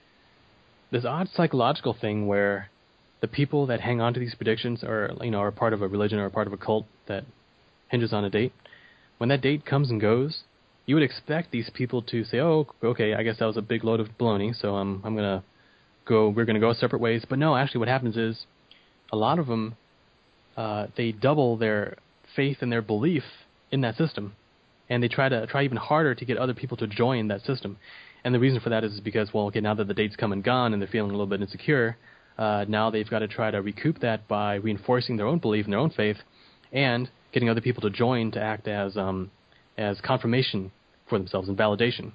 this odd psychological thing where the people that hang on to these predictions are, you know, are part of a religion or a part of a cult that hinges on a date. When that date comes and goes, you would expect these people to say, "Oh, okay, I guess that was a big load of baloney, so I'm I'm gonna go. We're gonna go separate ways." But no, actually, what happens is a lot of them uh, they double their faith and their belief in that system, and they try to try even harder to get other people to join that system. And the reason for that is because, well, okay, now that the date's come and gone and they're feeling a little bit insecure, uh, now they've got to try to recoup that by reinforcing their own belief in their own faith and getting other people to join to act as um, as confirmation for themselves and validation.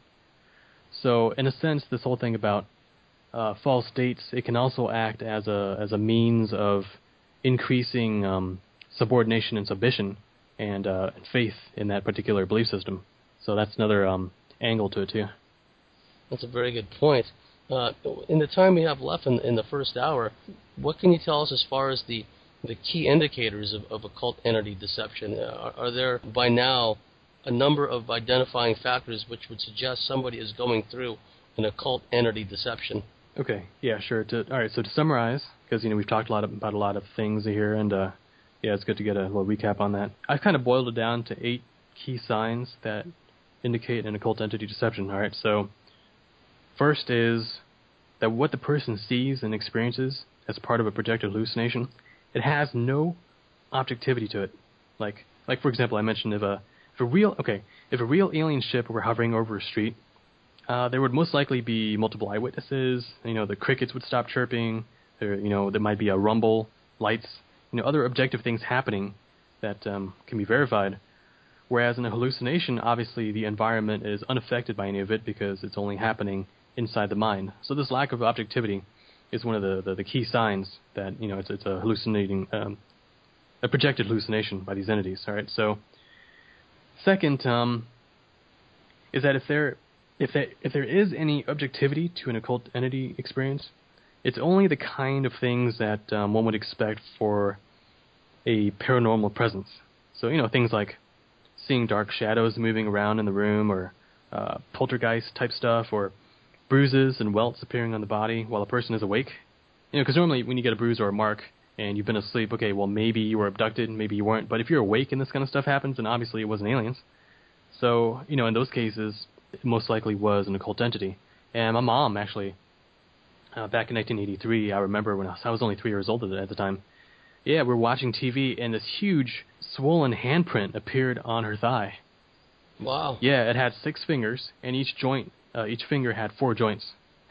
So, in a sense, this whole thing about uh, false dates, it can also act as a as a means of increasing um, subordination and submission and uh, faith in that particular belief system. So that's another um, angle to it too. That's a very good point. Uh, in the time we have left in, in the first hour, what can you tell us as far as the, the key indicators of, of occult entity deception? Uh, are, are there, by now, a number of identifying factors which would suggest somebody is going through an occult entity deception? Okay, yeah, sure. To, all right, so to summarize, because you know we've talked a lot about a lot of things here, and uh, yeah, it's good to get a little recap on that. I've kind of boiled it down to eight key signs that indicate an occult entity deception. All right, so first is that what the person sees and experiences as part of a projected hallucination, it has no objectivity to it. Like, like for example, I mentioned if a if a real okay if a real alien ship were hovering over a street, uh, there would most likely be multiple eyewitnesses. You know, the crickets would stop chirping. There, you know, there might be a rumble, lights, you know, other objective things happening that um, can be verified. Whereas in a hallucination, obviously the environment is unaffected by any of it because it's only happening inside the mind. So this lack of objectivity is one of the, the, the key signs that, you know, it's, it's a hallucinating, um, a projected hallucination by these entities. All right. So second um, is that if there, if there, if there is any objectivity to an occult entity experience, it's only the kind of things that um, one would expect for a paranormal presence. So, you know, things like seeing dark shadows moving around in the room, or uh, poltergeist type stuff, or bruises and welts appearing on the body while a person is awake. You know, because normally when you get a bruise or a mark and you've been asleep, okay, well, maybe you were abducted, maybe you weren't. But if you're awake and this kind of stuff happens, then obviously it wasn't aliens. So, you know, in those cases, it most likely was an occult entity. And my mom, actually, uh, back in nineteen eighty-three, I remember when I was, I was only three years old at the time, yeah, we were watching T V, and this huge, swollen handprint appeared on her thigh. Wow. Yeah, it had six fingers, and each joint, uh, each finger had four joints.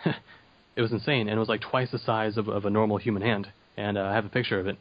It was insane, and it was like twice the size of, of a normal human hand. And uh, I have a picture of it.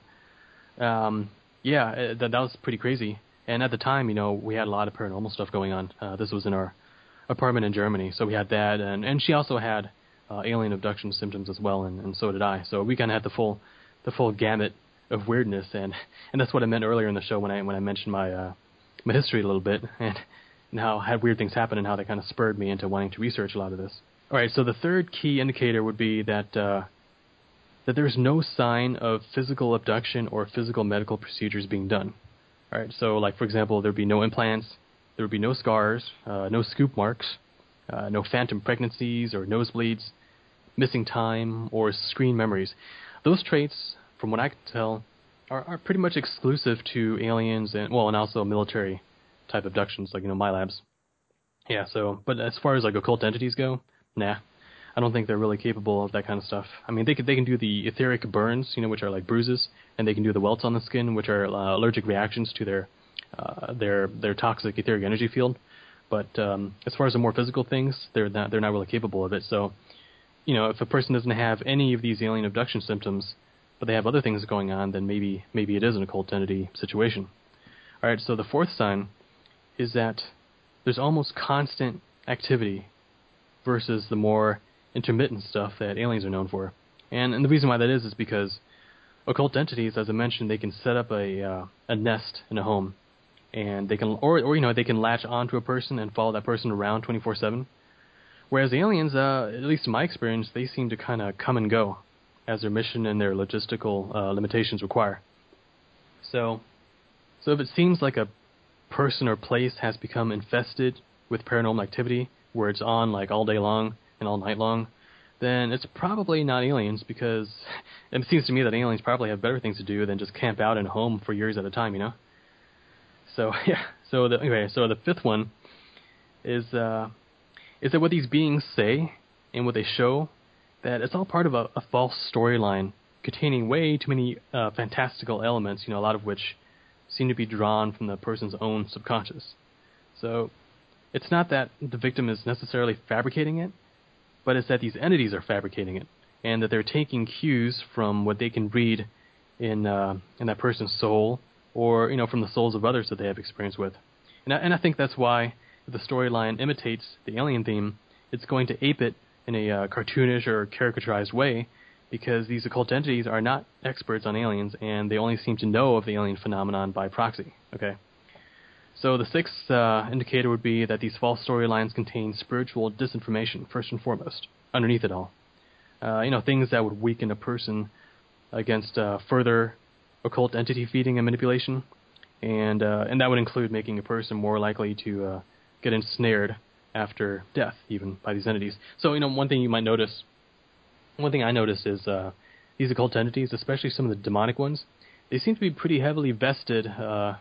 Um, yeah, it, that, that was pretty crazy. And at the time, you know, we had a lot of paranormal stuff going on. Uh, this was in our apartment in Germany, so we had that, and, and she also had uh, alien abduction symptoms as well, and, and so did I. So we kind of had the full, the full gamut of weirdness, and, and that's what I meant earlier in the show when I when I mentioned my uh, my history a little bit. And and how had weird things happen and how they kind of spurred me into wanting to research a lot of this. All right, so the third key indicator would be that uh, that there's no sign of physical abduction or physical medical procedures being done. All right, so like for example, there'd be no implants, there would be no scars, uh, no scoop marks, uh, no phantom pregnancies or nosebleeds, missing time, or screen memories. Those traits, from what I can tell, are, are pretty much exclusive to aliens and well, and also military type abductions, like you know, my labs. Yeah. So, but as far as like occult entities go, nah, I don't think they're really capable of that kind of stuff. I mean, they can they can do the etheric burns, you know, which are like bruises, and they can do the welts on the skin, which are uh, allergic reactions to their uh, their their toxic etheric energy field. But um, as far as the more physical things, they're not they're not really capable of it. So, you know, if a person doesn't have any of these alien abduction symptoms, but they have other things going on, then maybe maybe it is an occult entity situation. All right, so the fourth sign is that there's almost constant activity versus the more intermittent stuff that aliens are known for. And, and the reason why that is is because occult entities, as I mentioned, they can set up a uh, a nest in a home, and they can or or you know they can latch onto a person and follow that person around twenty-four seven. Whereas aliens, uh, at least in my experience, they seem to kind of come and go as their mission and their logistical uh, limitations require. So, so if it seems like a person or place has become infested with paranormal activity, where it's on like all day long and all night long, then it's probably not aliens, because it seems to me that aliens probably have better things to do than just camp out in a home for years at a time, you know? So, yeah. So, the, anyway, so the fifth one is... Uh, is that what these beings say and what they show, that it's all part of a, a false storyline containing way too many uh, fantastical elements, you know, a lot of which seem to be drawn from the person's own subconscious. So it's not that the victim is necessarily fabricating it, but it's that these entities are fabricating it, and that they're taking cues from what they can read in uh, in that person's soul, or, you know, from the souls of others that they have experience with. And I, and I think that's why if the storyline imitates the alien theme, it's going to ape it in a uh, cartoonish or caricaturized way, because these occult entities are not experts on aliens, and they only seem to know of the alien phenomenon by proxy. Okay, so the sixth uh, indicator would be that these false storylines contain spiritual disinformation, first and foremost, underneath it all. Uh, you know, things that would weaken a person against uh, further occult entity feeding and manipulation, and uh, and that would include making a person more likely to uh, get ensnared after death, even, by these entities. So, you know, one thing you might notice, one thing I noticed is uh, these occult entities, especially some of the demonic ones, they seem to be pretty heavily vested uh,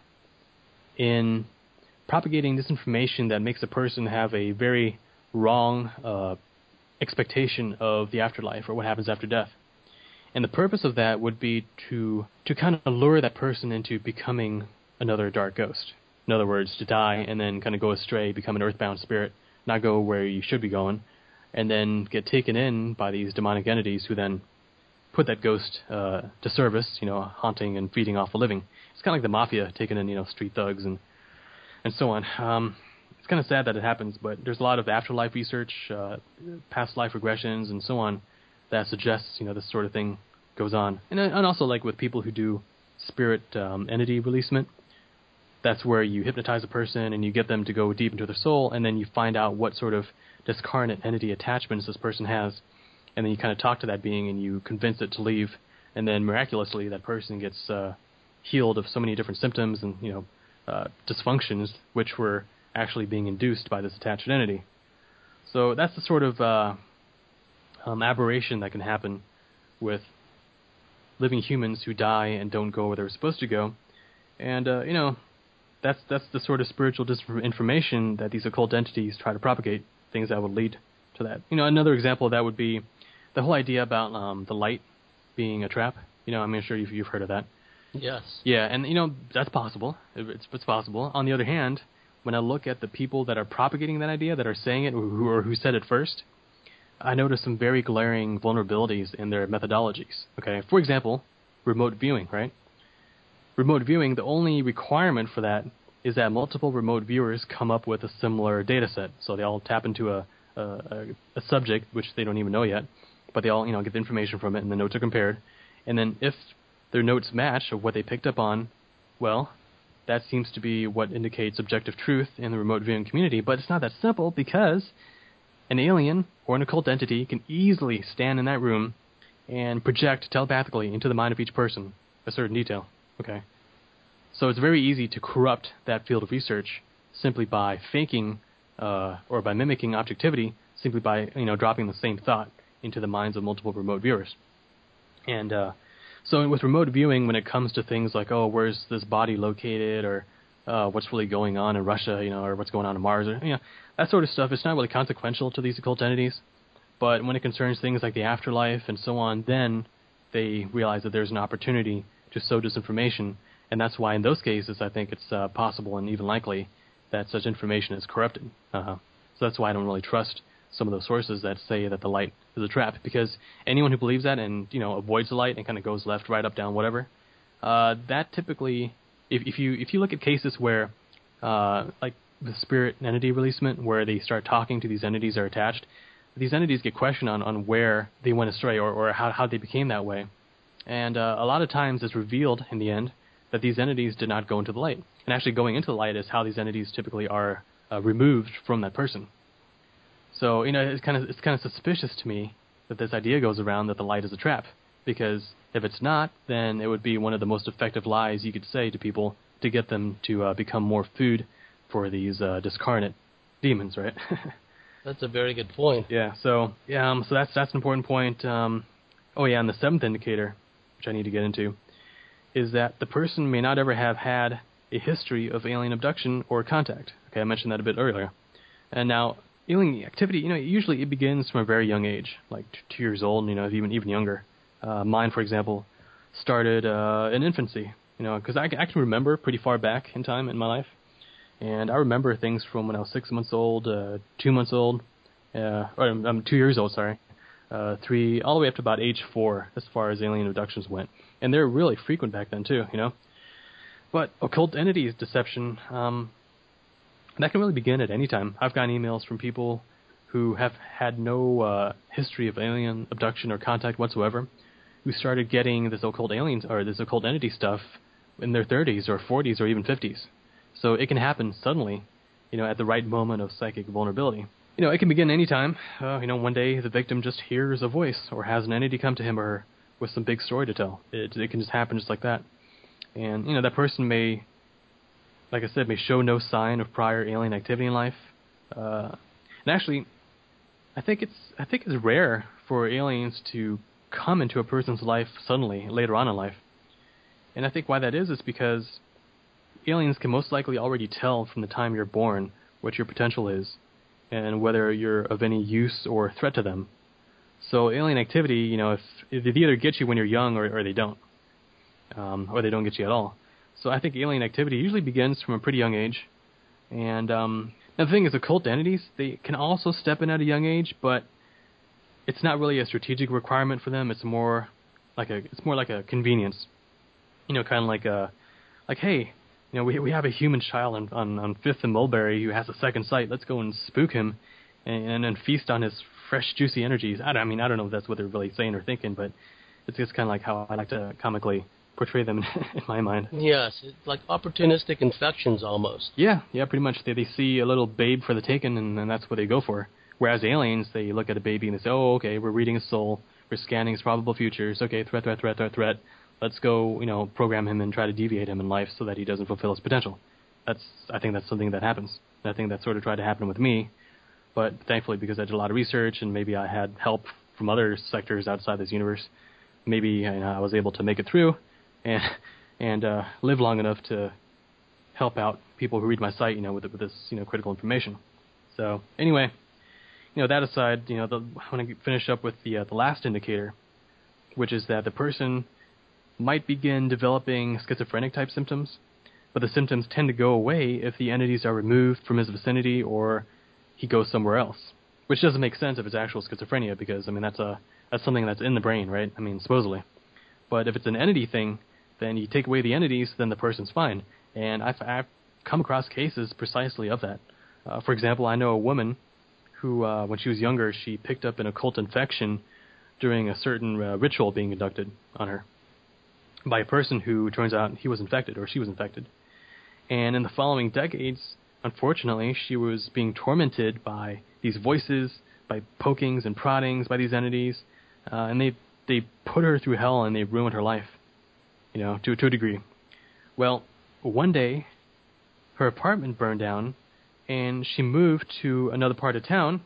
in propagating disinformation that makes a person have a very wrong uh, expectation of the afterlife or what happens after death. And the purpose of that would be to to kind of lure that person into becoming another dark ghost. In other words, to die and then kind of go astray, become an earthbound spirit, not go where you should be going, and then get taken in by these demonic entities who then put that ghost uh, to service, you know, haunting and feeding off the living. It's kind of like the mafia taking in, you know, street thugs and and so on. Um, it's kind of sad that it happens, but there's a lot of afterlife research, uh, past life regressions, and so on that suggests, you know, this sort of thing goes on. And, and also, like with people who do spirit um, entity releasement, that's where you hypnotize a person and you get them to go deep into their soul, and then you find out what sort of discarnate entity attachments this person has, and then you kind of talk to that being and you convince it to leave, and then miraculously that person gets uh, healed of so many different symptoms and, you know, uh, dysfunctions which were actually being induced by this attached entity. So that's the sort of uh, um, aberration that can happen with living humans who die and don't go where they're supposed to go, and uh, you know. That's that's the sort of spiritual disinformation that these occult entities try to propagate, things that would lead to that. You know, another example of that would be the whole idea about um, the light being a trap. You know, I'm sure you've, you've heard of that. Yes. Yeah, and, you know, that's possible. It's, it's possible. On the other hand, when I look at the people that are propagating that idea, that are saying it, or who, or who said it first, I notice some very glaring vulnerabilities in their methodologies. Okay, for example, remote viewing, right? Remote viewing, the only requirement for that is that multiple remote viewers come up with a similar data set. So they all tap into a, a, a subject, which they don't even know yet, but they all, you know, get the information from it, and the notes are compared. And then if their notes match of what they picked up on, well, that seems to be what indicates objective truth in the remote viewing community. But it's not that simple, because an alien or an occult entity can easily stand in that room and project telepathically into the mind of each person a certain detail. Okay, so it's very easy to corrupt that field of research simply by faking uh, or by mimicking objectivity, simply by you know dropping the same thought into the minds of multiple remote viewers. And uh, so with remote viewing, when it comes to things like, oh, where's this body located, or uh, what's really going on in Russia, you know, or what's going on in Mars, or you know, that sort of stuff, it's not really consequential to these occult entities. But when it concerns things like the afterlife and so on, then they realize that there's an opportunity to sow disinformation, and that's why in those cases I think it's uh, possible and even likely that such information is corrupted. Uh-huh. So that's why I don't really trust some of those sources that say that the light is a trap, because anyone who believes that and you know avoids the light and kind of goes left, right, up, down, whatever, uh, that typically, if, if you if you look at cases where uh, like the spirit entity releasement, where they start talking to these entities that are attached, these entities get questioned on, on where they went astray, or, or how, how they became that way. And uh, a lot of times it's revealed in the end that these entities did not go into the light. And actually going into the light is how these entities typically are uh, removed from that person. So, you know, it's kind of it's kind of suspicious to me that this idea goes around that the light is a trap. Because if it's not, then it would be one of the most effective lies you could say to people to get them to uh, become more food for these uh, discarnate demons, right? That's a very good point. Yeah, so yeah, um, so that's that's an important point. Um, oh yeah, and the seventh indicator, which I need to get into, is that the person may not ever have had a history of alien abduction or contact. Okay, I mentioned that a bit earlier. And now, alien activity, you know, usually it begins from a very young age, like t- two years old, you know, even even younger. Uh, mine, for example, started uh, in infancy, you know, because I, I can remember pretty far back in time in my life. And I remember things from when I was six months old, uh, two months old, uh, or I'm um, two years old, sorry, uh, three, all the way up to about age four, as far as alien abductions went. And they were really frequent back then too, you know. But occult entities deception, um, that can really begin at any time. I've gotten emails from people who have had no uh, history of alien abduction or contact whatsoever, who started getting this occult aliens or this occult entity stuff in their thirties or forties or even fifties. So it can happen suddenly, you know, at the right moment of psychic vulnerability. You know, it can begin any time. Uh, you know, one day the victim just hears a voice or has an entity come to him or her with some big story to tell. It, it can just happen just like that. And, you know, that person may, like I said, may show no sign of prior alien activity in life. Uh, and actually, I think it's I think it's rare for aliens to come into a person's life suddenly, later on in life. And I think why that is is because aliens can most likely already tell from the time you're born what your potential is and whether you're of any use or threat to them. So alien activity, you know, if, if they either get you when you're young or, or they don't, um, or they don't get you at all. So I think alien activity usually begins from a pretty young age. And um, now the thing is, occult entities, they can also step in at a young age, but it's not really a strategic requirement for them. It's more like a it's more like a convenience. You know, kind of like a like hey. You know, we we have a human child on, on, on Fifth and Mulberry who has a second sight. Let's go and spook him and and feast on his fresh, juicy energies. I, I mean, I don't know if that's what they're really saying or thinking, but it's just kind of like how I like to comically portray them in my mind. Yes, it's like opportunistic infections almost. Yeah, yeah, pretty much. They they see a little babe for the taking, and, and that's what they go for. Whereas aliens, they look at a baby and they say, oh, okay, we're reading his soul. We're scanning his probable futures. Okay, threat, threat, threat, threat, threat. Let's go, you know, program him and try to deviate him in life so that he doesn't fulfill his potential. That's, I think that's something that happens. And I think that sort of tried to happen with me. But thankfully, because I did a lot of research and maybe I had help from other sectors outside this universe, maybe you know, I was able to make it through and and uh, live long enough to help out people who read my site, you know, with, with this, you know, critical information. So anyway, you know, that aside, you know, the, I want to finish up with the uh, the last indicator, which is that the person might begin developing schizophrenic type symptoms, but the symptoms tend to go away if the entities are removed from his vicinity or he goes somewhere else. Which doesn't make sense if it's actual schizophrenia, because I mean that's a that's something that's in the brain, right? I mean, supposedly. But if it's an entity thing, then you take away the entities, then the person's fine. And I've, I've come across cases precisely of that. Uh, for example, I know a woman who, uh, when she was younger, she picked up an occult infection during a certain uh, ritual being conducted on her by a person who turns out he was infected or she was infected. And in the following decades, unfortunately, she was being tormented by these voices, by pokings and proddings by these entities, uh, and they they put her through hell and they ruined her life, you know, to, to a degree. Well, one day, her apartment burned down, and she moved to another part of town,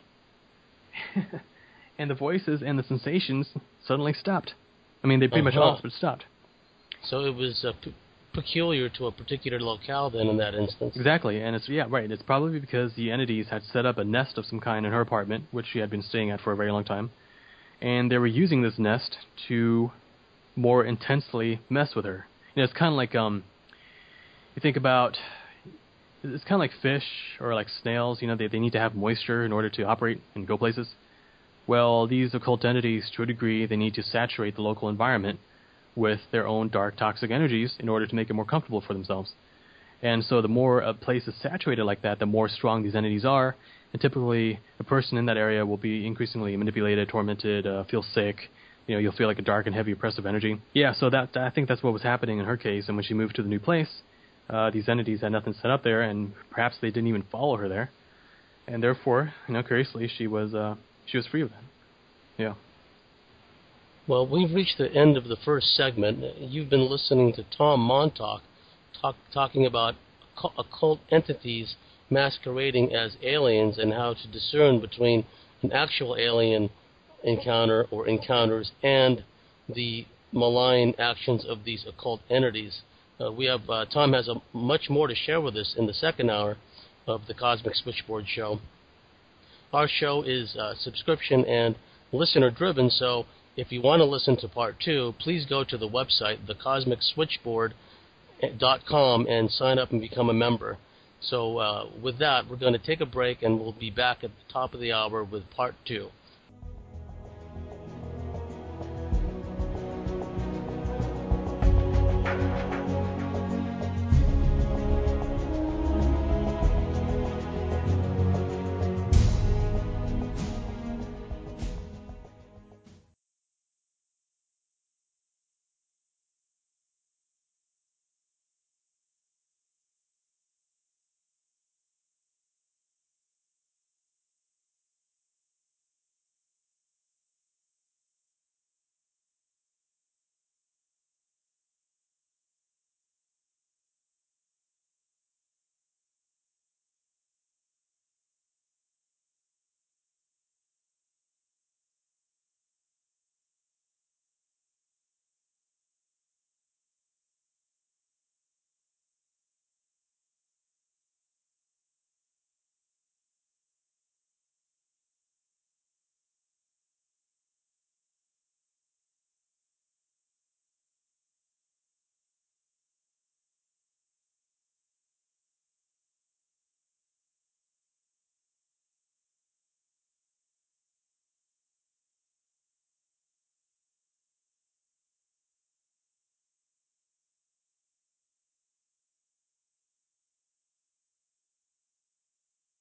and the voices and the sensations suddenly stopped. I mean, they pretty uh-huh. much all but stopped. So it was uh, p- peculiar to a particular locale then in that instance. Exactly, and it's, yeah, right, it's probably because the entities had set up a nest of some kind in her apartment, which she had been staying at for a very long time, and they were using this nest to more intensely mess with her. You know, it's kind of like, um, you think about, it's kind of like fish or like snails, you know, they, they need to have moisture in order to operate and go places. Well, these occult entities, to a degree, they need to saturate the local environment with their own dark, toxic energies in order to make it more comfortable for themselves. And so the more a place is saturated like that, the more strong these entities are, and typically a person in that area will be increasingly manipulated, tormented, uh, feel sick. You know, you'll feel like a dark and heavy oppressive energy. Yeah, so that I think that's what was happening in her case, and when she moved to the new place, uh, these entities had nothing set up there, and perhaps they didn't even follow her there. And therefore, you know, curiously, she was uh, she was free of that. Yeah. Well, we've reached the end of the first segment. You've been listening to Tom Montauk talk, talking about occult entities masquerading as aliens and how to discern between an actual alien encounter or encounters and the malign actions of these occult entities. Uh, we have uh, Tom has a, much more to share with us in the second hour of the Cosmic Switchboard show. Our show is uh, subscription and listener driven, so if you want to listen to part two, please go to the website, the cosmic switchboard dot com, and sign up and become a member. So uh, with that, we're going to take a break, and we'll be back at the top of the hour with part two.